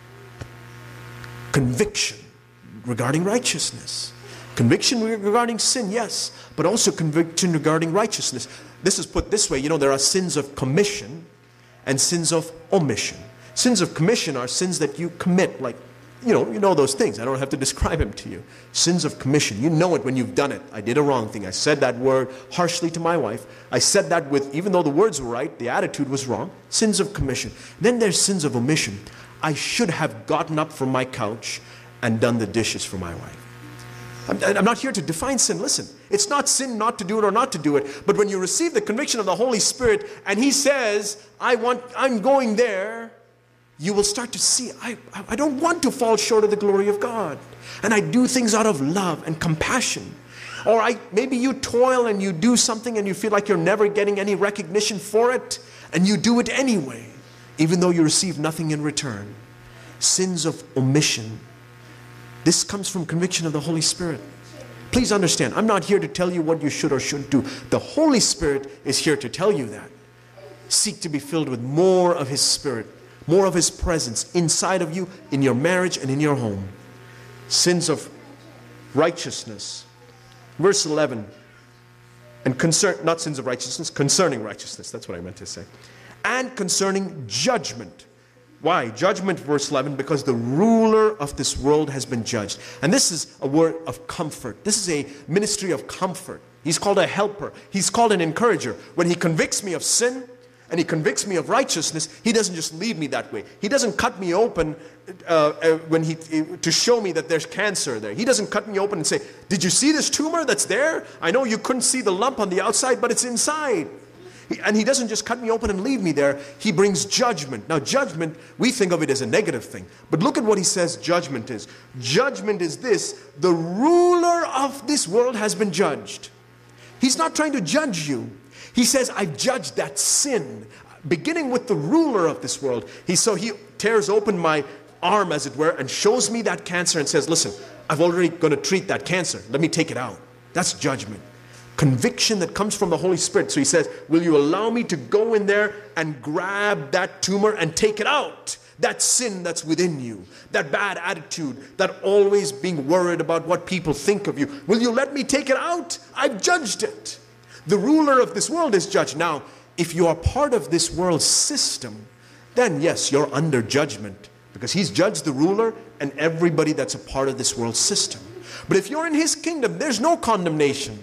Conviction regarding righteousness. Conviction regarding sin, yes, but also conviction regarding righteousness. This is put this way, you know, there are sins of commission and sins of omission. Sins of commission are sins that you commit, like, you know, you know those things. I don't have to describe them to you. Sins of commission, you know it when you've done it. I did a wrong thing. I said that word harshly to my wife. I said that with, even though the words were right, the attitude was wrong. Sins of commission. Then there's sins of omission. I should have gotten up from my couch and done the dishes for my wife. I'm, I'm not here to define sin. Listen, it's not sin not to do it or not to do it. But when you receive the conviction of the Holy Spirit and He says, I want, I'm going there, you will start to see, I, I don't want to fall short of the glory of God. And I do things out of love and compassion. Or I, maybe you toil and you do something and you feel like you're never getting any recognition for it, and you do it anyway, even though you receive nothing in return. Sins of omission. This comes from conviction of the Holy Spirit. Please understand, I'm not here to tell you what you should or shouldn't do. The Holy Spirit is here to tell you that. Seek to be filled with more of His Spirit, more of His presence inside of you, in your marriage and in your home. Sins of righteousness. Verse eleven. And concern, not sins of righteousness, concerning righteousness. That's what I meant to say. And concerning judgment. Why? Judgment, verse eleven, because the ruler of this world has been judged. And this is a word of comfort. This is a ministry of comfort. He's called a helper. He's called an encourager. When He convicts me of sin and He convicts me of righteousness, He doesn't just leave me that way. He doesn't cut me open uh, uh, when he to show me that there's cancer there. He doesn't cut me open and say, did you see this tumor that's there? I know you couldn't see the lump on the outside, but it's inside. And He doesn't just cut me open and leave me there. He brings judgment. Now judgment, we think of it as a negative thing. But look at what He says judgment is. Judgment is this: the ruler of this world has been judged. He's not trying to judge you. He says, I've judged that sin, beginning with the ruler of this world. He, so He tears open my arm, as it were, and shows me that cancer and says, listen, I've already going to treat that cancer. Let me take it out. That's judgment. Conviction that comes from the Holy Spirit. So He says, will you allow me to go in there and grab that tumor and take it out? That sin that's within you, that bad attitude, that always being worried about what people think of you. Will you let me take it out? I've judged it. The ruler of this world is judged. Now, if you are part of this world system, then yes, you're under judgment, because He's judged the ruler and everybody that's a part of this world system. But if you're in His kingdom, there's no condemnation.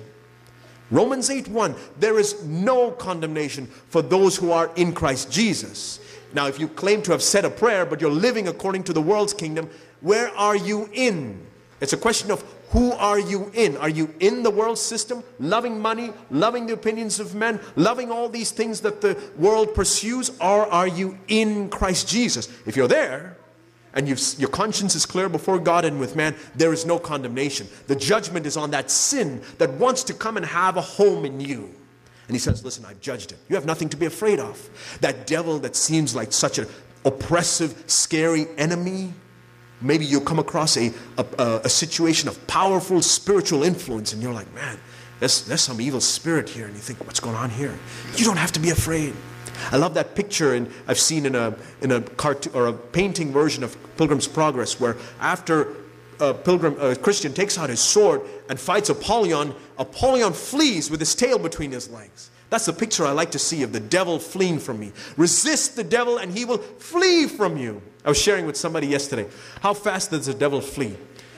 Romans eight one, there is no condemnation for those who are in Christ Jesus. Now, if you claim to have said a prayer, but you're living according to the world's kingdom, where are you in? It's a question of who are you in? Are you in the world system, loving money, loving the opinions of men, loving all these things that the world pursues, or are you in Christ Jesus? If you're there, and you've, your conscience is clear before God and with man, there is no condemnation. The judgment is on that sin that wants to come and have a home in you. And He says, listen, I've judged it. You have nothing to be afraid of. That devil that seems like such an oppressive, scary enemy, maybe you'll come across a, a, a situation of powerful spiritual influence, and you're like, man, there's, there's some evil spirit here. And you think, what's going on here? You don't have to be afraid. I love that picture, and I've seen in a in a cartoon or a painting version of Pilgrim's Progress, where after a pilgrim a Christian takes out his sword and fights Apollyon, Apollyon flees with his tail between his legs. That's the picture I like to see of the devil fleeing from me. Resist the devil and he will flee from you. I was sharing with somebody yesterday. How fast does the devil flee?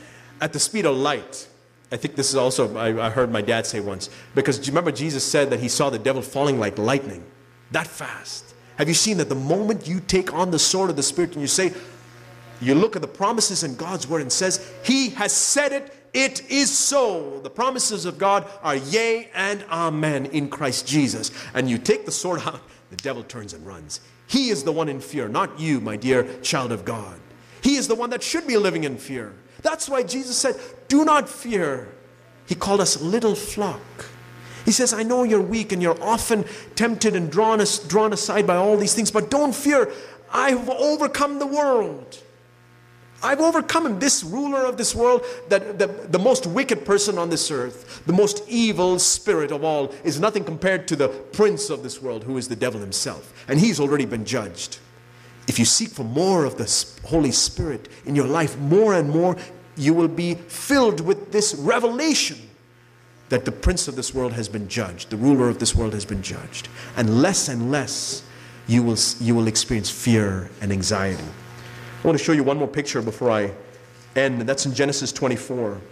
At the speed of light. I think this is also, I, I heard my dad say once. Because do you remember Jesus said that He saw the devil falling like lightning? That fast. Have you seen that the moment you take on the sword of the Spirit and you say, you look at the promises in God's word and says, He has said it, it is so. The promises of God are yea and amen in Christ Jesus. And you take the sword out, the devil turns and runs. He is the one in fear, not you, my dear child of God. He is the one that should be living in fear. That's why Jesus said, do not fear. He called us little flock. He says, I know you're weak and you're often tempted and drawn, as, drawn aside by all these things, but don't fear. I have overcome the world. I've overcome him, this ruler of this world, that the, the most wicked person on this earth, the most evil spirit of all, is nothing compared to the prince of this world, who is the devil himself. And he's already been judged. If you seek for more of the Holy Spirit in your life, more and more, you will be filled with this revelation that the prince of this world has been judged, the ruler of this world has been judged. And less and less, you will, you will experience fear and anxiety. I want to show you one more picture before I end, and that's in Genesis twenty-four.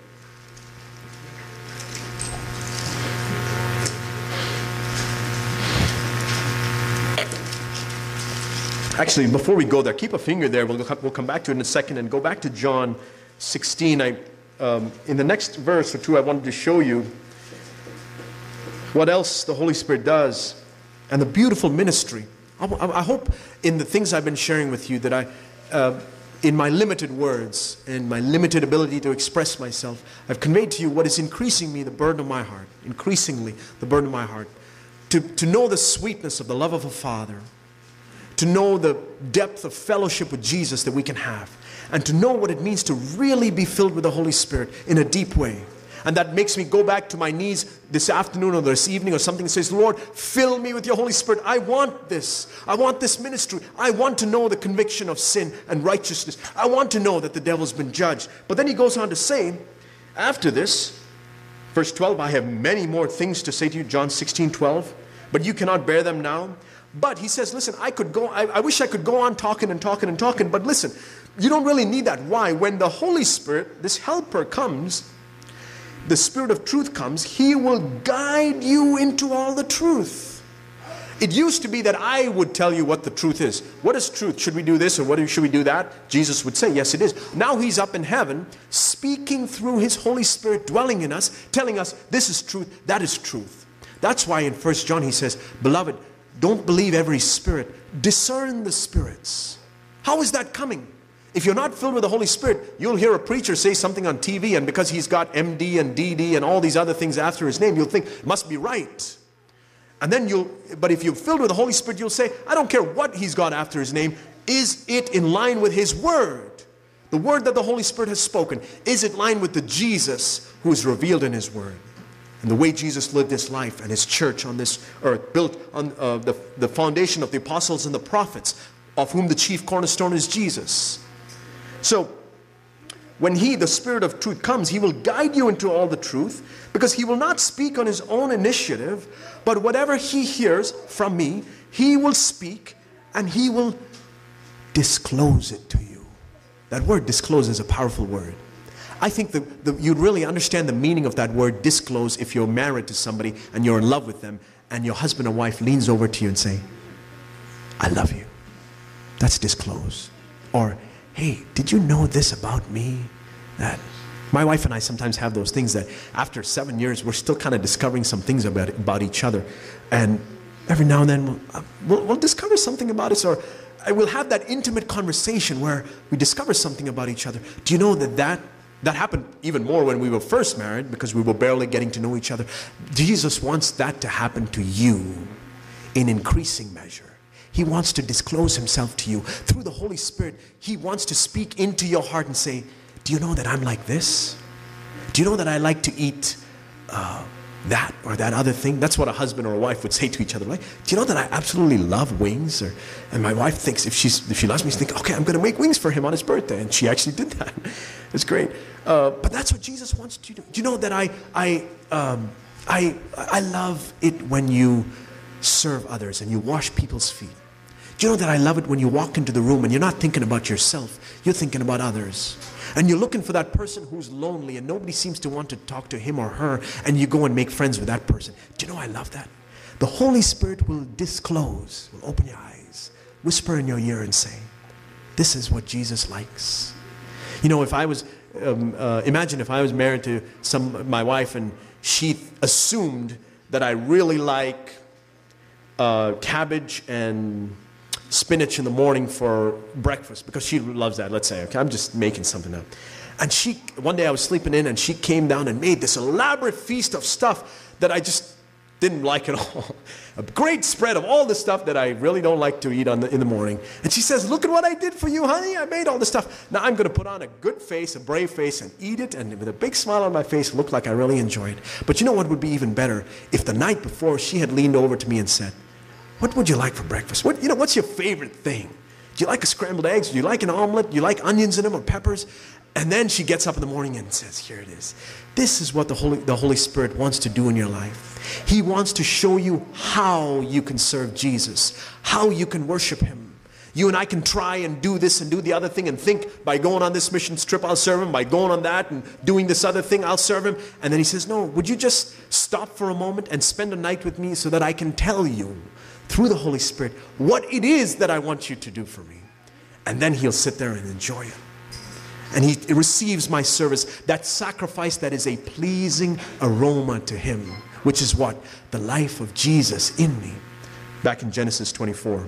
Actually, before we go there, keep a finger there. We'll, we'll come back to it in a second, and go back to John sixteen. I, um, in the next verse or two, I wanted to show you what else the Holy Spirit does and the beautiful ministry. I, I hope in the things I've been sharing with you that I, uh, in my limited words and my limited ability to express myself, I've conveyed to you what is increasing me the burden of my heart, increasingly the burden of my heart, to, to know the sweetness of the love of a Father, to know the depth of fellowship with Jesus that we can have, and to know what it means to really be filled with the Holy Spirit in a deep way. And that makes me go back to my knees this afternoon or this evening or something and says, Lord, fill me with your Holy Spirit. I want this. I want this ministry. I want to know the conviction of sin and righteousness. I want to know that the devil's been judged. But then he goes on to say, after this, verse twelve, I have many more things to say to you, John sixteen twelve, but you cannot bear them now. But he says, listen, I could go, I, I wish I could go on talking and talking and talking, but listen, you don't really need that. Why? When the Holy Spirit, this helper comes, the Spirit of truth comes, he will guide you into all the truth. It used to be that I would tell you what the truth is. What is truth? Should we do this or what should we do that? Jesus would say, yes, it is. Now he's up in heaven, speaking through his Holy Spirit, dwelling in us, telling us this is truth, that is truth. That's why in First John he says, beloved, don't believe every spirit. Discern the spirits. How is that coming? If you're not filled with the Holy Spirit, you'll hear a preacher say something on T V, and because he's got M D and D D and all these other things after his name, you'll think it must be right. And then you'll, but if you're filled with the Holy Spirit, you'll say, I don't care what he's got after his name. Is it in line with his word? The word that the Holy Spirit has spoken. Is it in line with the Jesus who is revealed in his word? And the way Jesus lived his life and his church on this earth, built on uh, the, the foundation of the apostles and the prophets, of whom the chief cornerstone is Jesus. So, when he, the Spirit of truth, comes, he will guide you into all the truth, because he will not speak on his own initiative, but whatever he hears from me, he will speak and he will disclose it to you. That word disclose is a powerful word. I think the, the, you'd really understand the meaning of that word disclose if you're married to somebody and you're in love with them and your husband or wife leans over to you and say, I love you. That's disclose. Or, hey, did you know this about me? That my wife and I sometimes have those things that after seven years we're still kind of discovering some things about about each other, and every now and then we'll, uh, we'll, we'll discover something about us, or I will have that intimate conversation where we discover something about each other. Do you know that that that happened even more when we were first married, because we were barely getting to know each other? Jesus wants that to happen to you in increasing measure. He wants to disclose himself to you through the Holy Spirit. He wants to speak into your heart and say, do you know that I'm like this? Do you know that I like to eat uh, that or that other thing? That's what a husband or a wife would say to each other. Like, do you know that I absolutely love wings? Or, and my wife thinks if she's if she loves me, she thinks, okay, I'm going to make wings for him on his birthday. And she actually did that. It's great. Uh, but that's what Jesus wants you to do. Do you know that I I um, I I love it when you serve others and you wash people's feet? Do you know that I love it when you walk into the room and you're not thinking about yourself, you're thinking about others? And you're looking for that person who's lonely and nobody seems to want to talk to him or her, and you go and make friends with that person. Do you know I love that? The Holy Spirit will disclose, will open your eyes, whisper in your ear and say, this is what Jesus likes. You know, if I was, um, uh, imagine if I was married to some my wife and she assumed that I really like uh, cabbage and spinach in the morning for breakfast, because she loves that, let's say. Okay, I'm just making something up. And she, one day I was sleeping in and she came down and made this elaborate feast of stuff that I just didn't like at all. A great spread of all the stuff that I really don't like to eat on the, in the morning. And she says, look at what I did for you, honey. I made all this stuff. Now I'm going to put on a good face, a brave face, and eat it, and with a big smile on my face, look like I really enjoyed it. But you know what would be even better? If the night before she had leaned over to me and said, what would you like for breakfast? What, you know, what's your favorite thing? Do you like a scrambled eggs? Do you like an omelet? Do you like onions in them or peppers? And then she gets up in the morning and says, here it is. This is what the Holy, the Holy Spirit wants to do in your life. He wants to show you how you can serve Jesus, how you can worship him. You and I can try and do this and do the other thing and think, by going on this mission trip, I'll serve him. By going on that and doing this other thing, I'll serve him. And then he says, no, would you just stop for a moment and spend a night with me so that I can tell you through the Holy Spirit what it is that I want you to do for me? And then he'll sit there and enjoy it. And he receives my service, that sacrifice that is a pleasing aroma to him, which is what? The life of Jesus in me. Back in Genesis twenty-four.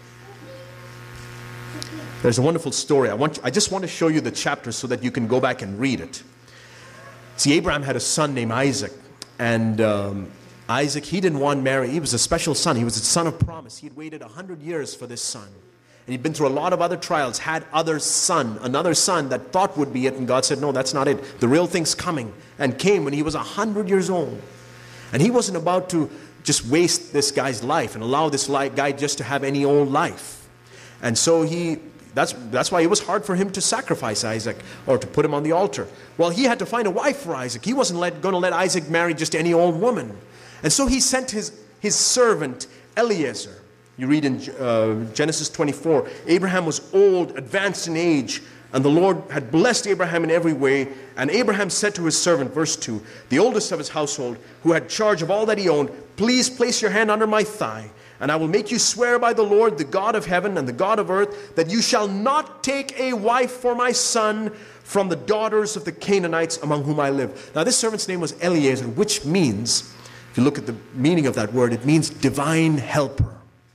There's a wonderful story. I want, I just want to show you the chapter so that you can go back and read it. See, Abraham had a son named Isaac. And um, Isaac, he didn't want to marry. He was a special son. He was a son of promise. He had waited one hundred years for this son. And he'd been through a lot of other trials, had other son, another son that thought would be it, and God said, no, that's not it. The real thing's coming. And came when he was one hundred years old. And he wasn't about to just waste this guy's life and allow this guy just to have any old life. And so he, that's, that's why it was hard for him to sacrifice Isaac or to put him on the altar. Well, he had to find a wife for Isaac. He wasn't let, going to let Isaac marry just any old woman. And so he sent his, his servant Eliezer. You read in uh, Genesis twenty-four, Abraham was old, advanced in age, and the Lord had blessed Abraham in every way. And Abraham said to his servant, verse two, the oldest of his household, who had charge of all that he owned, please place your hand under my thigh, and I will make you swear by the Lord, the God of heaven and the God of earth, that you shall not take a wife for my son from the daughters of the Canaanites among whom I live. Now this servant's name was Eliezer, which means, if you look at the meaning of that word, it means divine helper.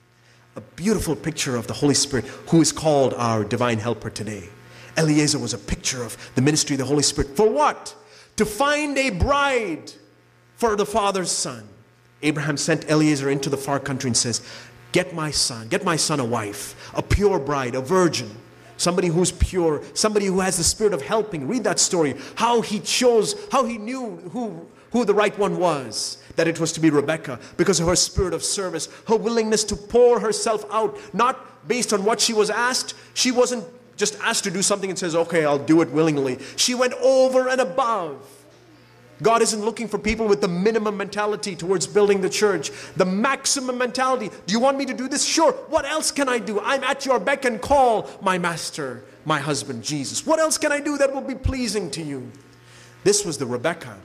A beautiful picture of the Holy Spirit, who is called our divine helper today. Eliezer was a picture of the ministry of the Holy Spirit. For what? To find a bride for the father's son. Abraham sent Eliezer into the far country and says, get my son, get my son a wife, a pure bride, a virgin, somebody who's pure, somebody who has the spirit of helping. Read that story, how he chose, how he knew who, who the right one was, that it was to be Rebekah, because of her spirit of service, her willingness to pour herself out, not based on what she was asked. She wasn't just asked to do something and says, okay, I'll do it willingly. She went over and above. God isn't looking for people with the minimum mentality towards building the church. The maximum mentality. Do you want me to do this? Sure. What else can I do? I'm at your beck and call, my master, my husband, Jesus. What else can I do that will be pleasing to you? This was the Rebekah.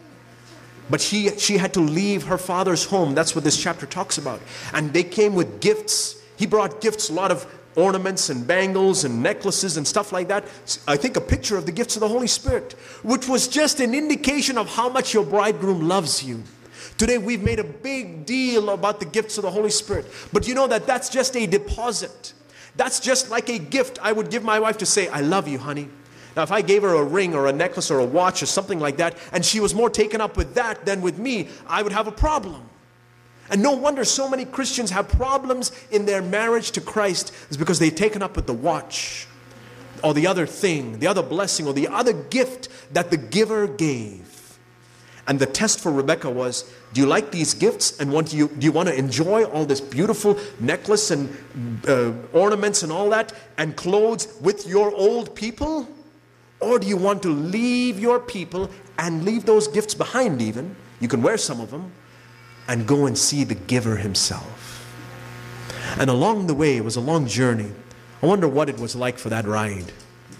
But she, she had to leave her father's home. That's what this chapter talks about. And they came with gifts. He brought gifts, a lot of ornaments and bangles and necklaces and stuff like that. I think a picture of the gifts of the Holy Spirit, which was just an indication of how much your bridegroom loves you. Today we've made a big deal about the gifts of the Holy Spirit. But you know that that's just a deposit. That's just like a gift I would give my wife to say, I love you, honey. Now, if I gave her a ring or a necklace or a watch or something like that, and she was more taken up with that than with me, I would have a problem. And no wonder so many Christians have problems in their marriage to Christ, is because they've taken up with the watch or the other thing, the other blessing or the other gift that the giver gave. And the test for Rebekah was, do you like these gifts and want you, do you want to enjoy all this beautiful necklace and uh, ornaments and all that and clothes with your old people? Or do you want to leave your people and leave those gifts behind even? You can wear some of them. And go and see the giver himself. And along the way, it was a long journey. I wonder what it was like for that ride.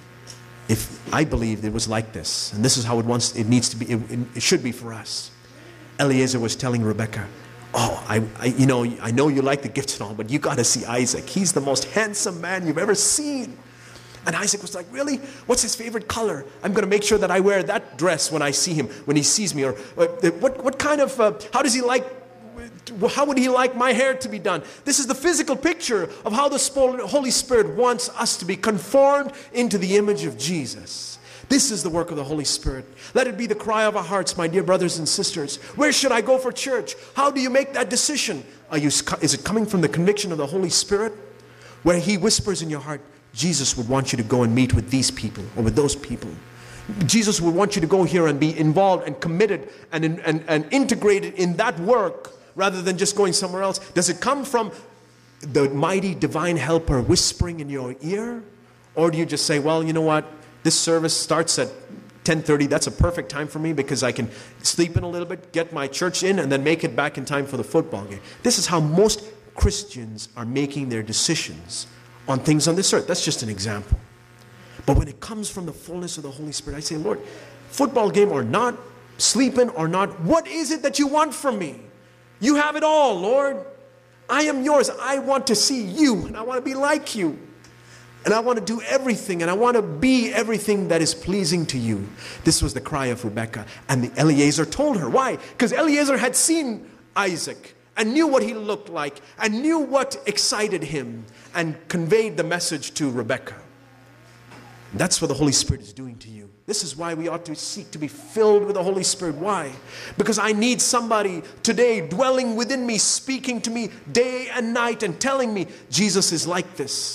If I believed it was like this, and this is how it wants, it needs to be, it, it should be for us. Eliezer was telling Rebekah, oh, I, I, you know, I know you like the gifts and all, but you got to see Isaac. He's the most handsome man you've ever seen. And Isaac was like, really? What's his favorite color? I'm going to make sure that I wear that dress when I see him, when he sees me. Or uh, what, what kind of, uh, how does he like, how would he like my hair to be done? This is the physical picture of how the Holy Spirit wants us to be conformed into the image of Jesus. This is the work of the Holy Spirit. Let it be the cry of our hearts, my dear brothers and sisters. Where should I go for church? How do you make that decision? Are you, is it coming from the conviction of the Holy Spirit? Where He whispers in your heart, Jesus would want you to go and meet with these people or with those people. Jesus would want you to go here and be involved and committed and, and, and integrated in that work rather than just going somewhere else. Does it come from the mighty divine helper whispering in your ear? Or do you just say, well, you know what? This service starts at ten thirty. That's a perfect time for me because I can sleep in a little bit, get my church in, and then make it back in time for the football game. This is how most Christians are making their decisions on things on this earth. That's just an example. But when it comes from the fullness of the Holy Spirit, I say, Lord, football game or not, sleeping or not, what is it that you want from me? You have it all, Lord. I am yours. I want to see you, and I want to be like you. And I want to do everything, and I want to be everything that is pleasing to you. This was the cry of Rebekah. And the Eliezer told her. Why? Because Eliezer had seen Isaac and knew what he looked like and knew what excited him and conveyed the message to Rebekah. That's what the Holy Spirit is doing to you. This is why we ought to seek to be filled with the Holy Spirit. Why? Because I need somebody today dwelling within me, speaking to me day and night and telling me Jesus is like this.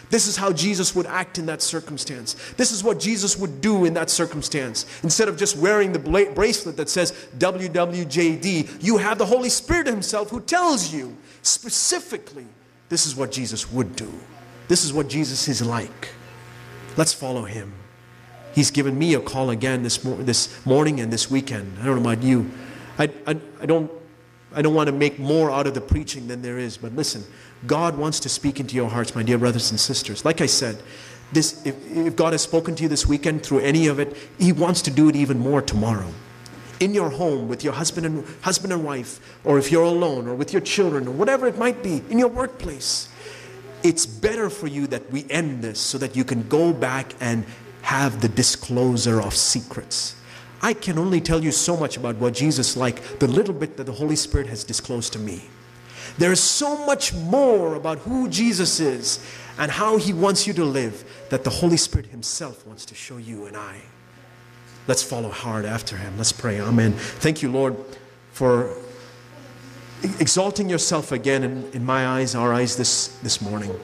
This is how Jesus would act in that circumstance. This is what Jesus would do in that circumstance. Instead of just wearing the bla- bracelet that says W W J D, you have the Holy Spirit himself who tells you specifically, this is what Jesus would do. This is what Jesus is like. Let's follow him. He's given me a call again this, mor- this morning and this weekend. I don't know about you. I, I, I don't I don't want to make more out of the preaching than there is. But listen, God wants to speak into your hearts, my dear brothers and sisters. Like I said, this, if, if God has spoken to you this weekend through any of it, he wants to do it even more tomorrow. In your home, with your husband and, husband and wife, or if you're alone, or with your children, or whatever it might be, in your workplace. It's better for you that we end this so that you can go back and have the disclosure of secrets. I can only tell you so much about what Jesus is like, the little bit that the Holy Spirit has disclosed to me. There is so much more about who Jesus is and how he wants you to live that the Holy Spirit himself wants to show you and I. Let's follow hard after him. Let's pray. Amen. Thank you, Lord, for exalting yourself again in, in my eyes, our eyes this, this morning.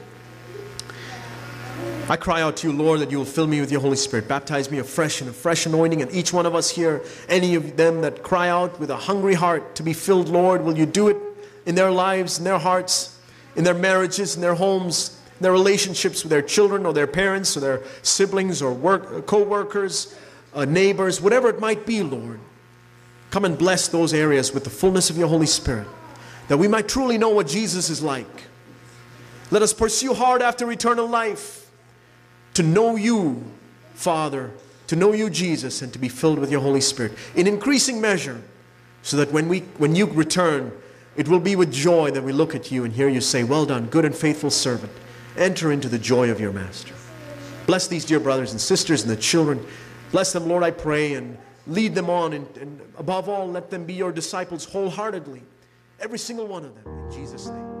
I cry out to you, Lord, that you will fill me with your Holy Spirit. Baptize me afresh in a fresh anointing. And each one of us here, any of them that cry out with a hungry heart to be filled, Lord, will you do it in their lives, in their hearts, in their marriages, in their homes, in their relationships with their children or their parents or their siblings or work, co-workers, uh, neighbors, whatever it might be, Lord. Come and bless those areas with the fullness of your Holy Spirit, that we might truly know what Jesus is like. Let us pursue hard after eternal life, to know you, Father, to know you, Jesus, and to be filled with your Holy Spirit in increasing measure, so that when we, when you return, it will be with joy that we look at you and hear you say, well done, good and faithful servant. Enter into the joy of your master. Bless these dear brothers and sisters and the children. Bless them, Lord, I pray, and lead them on. And, and above all, let them be your disciples wholeheartedly. Every single one of them. In Jesus' name.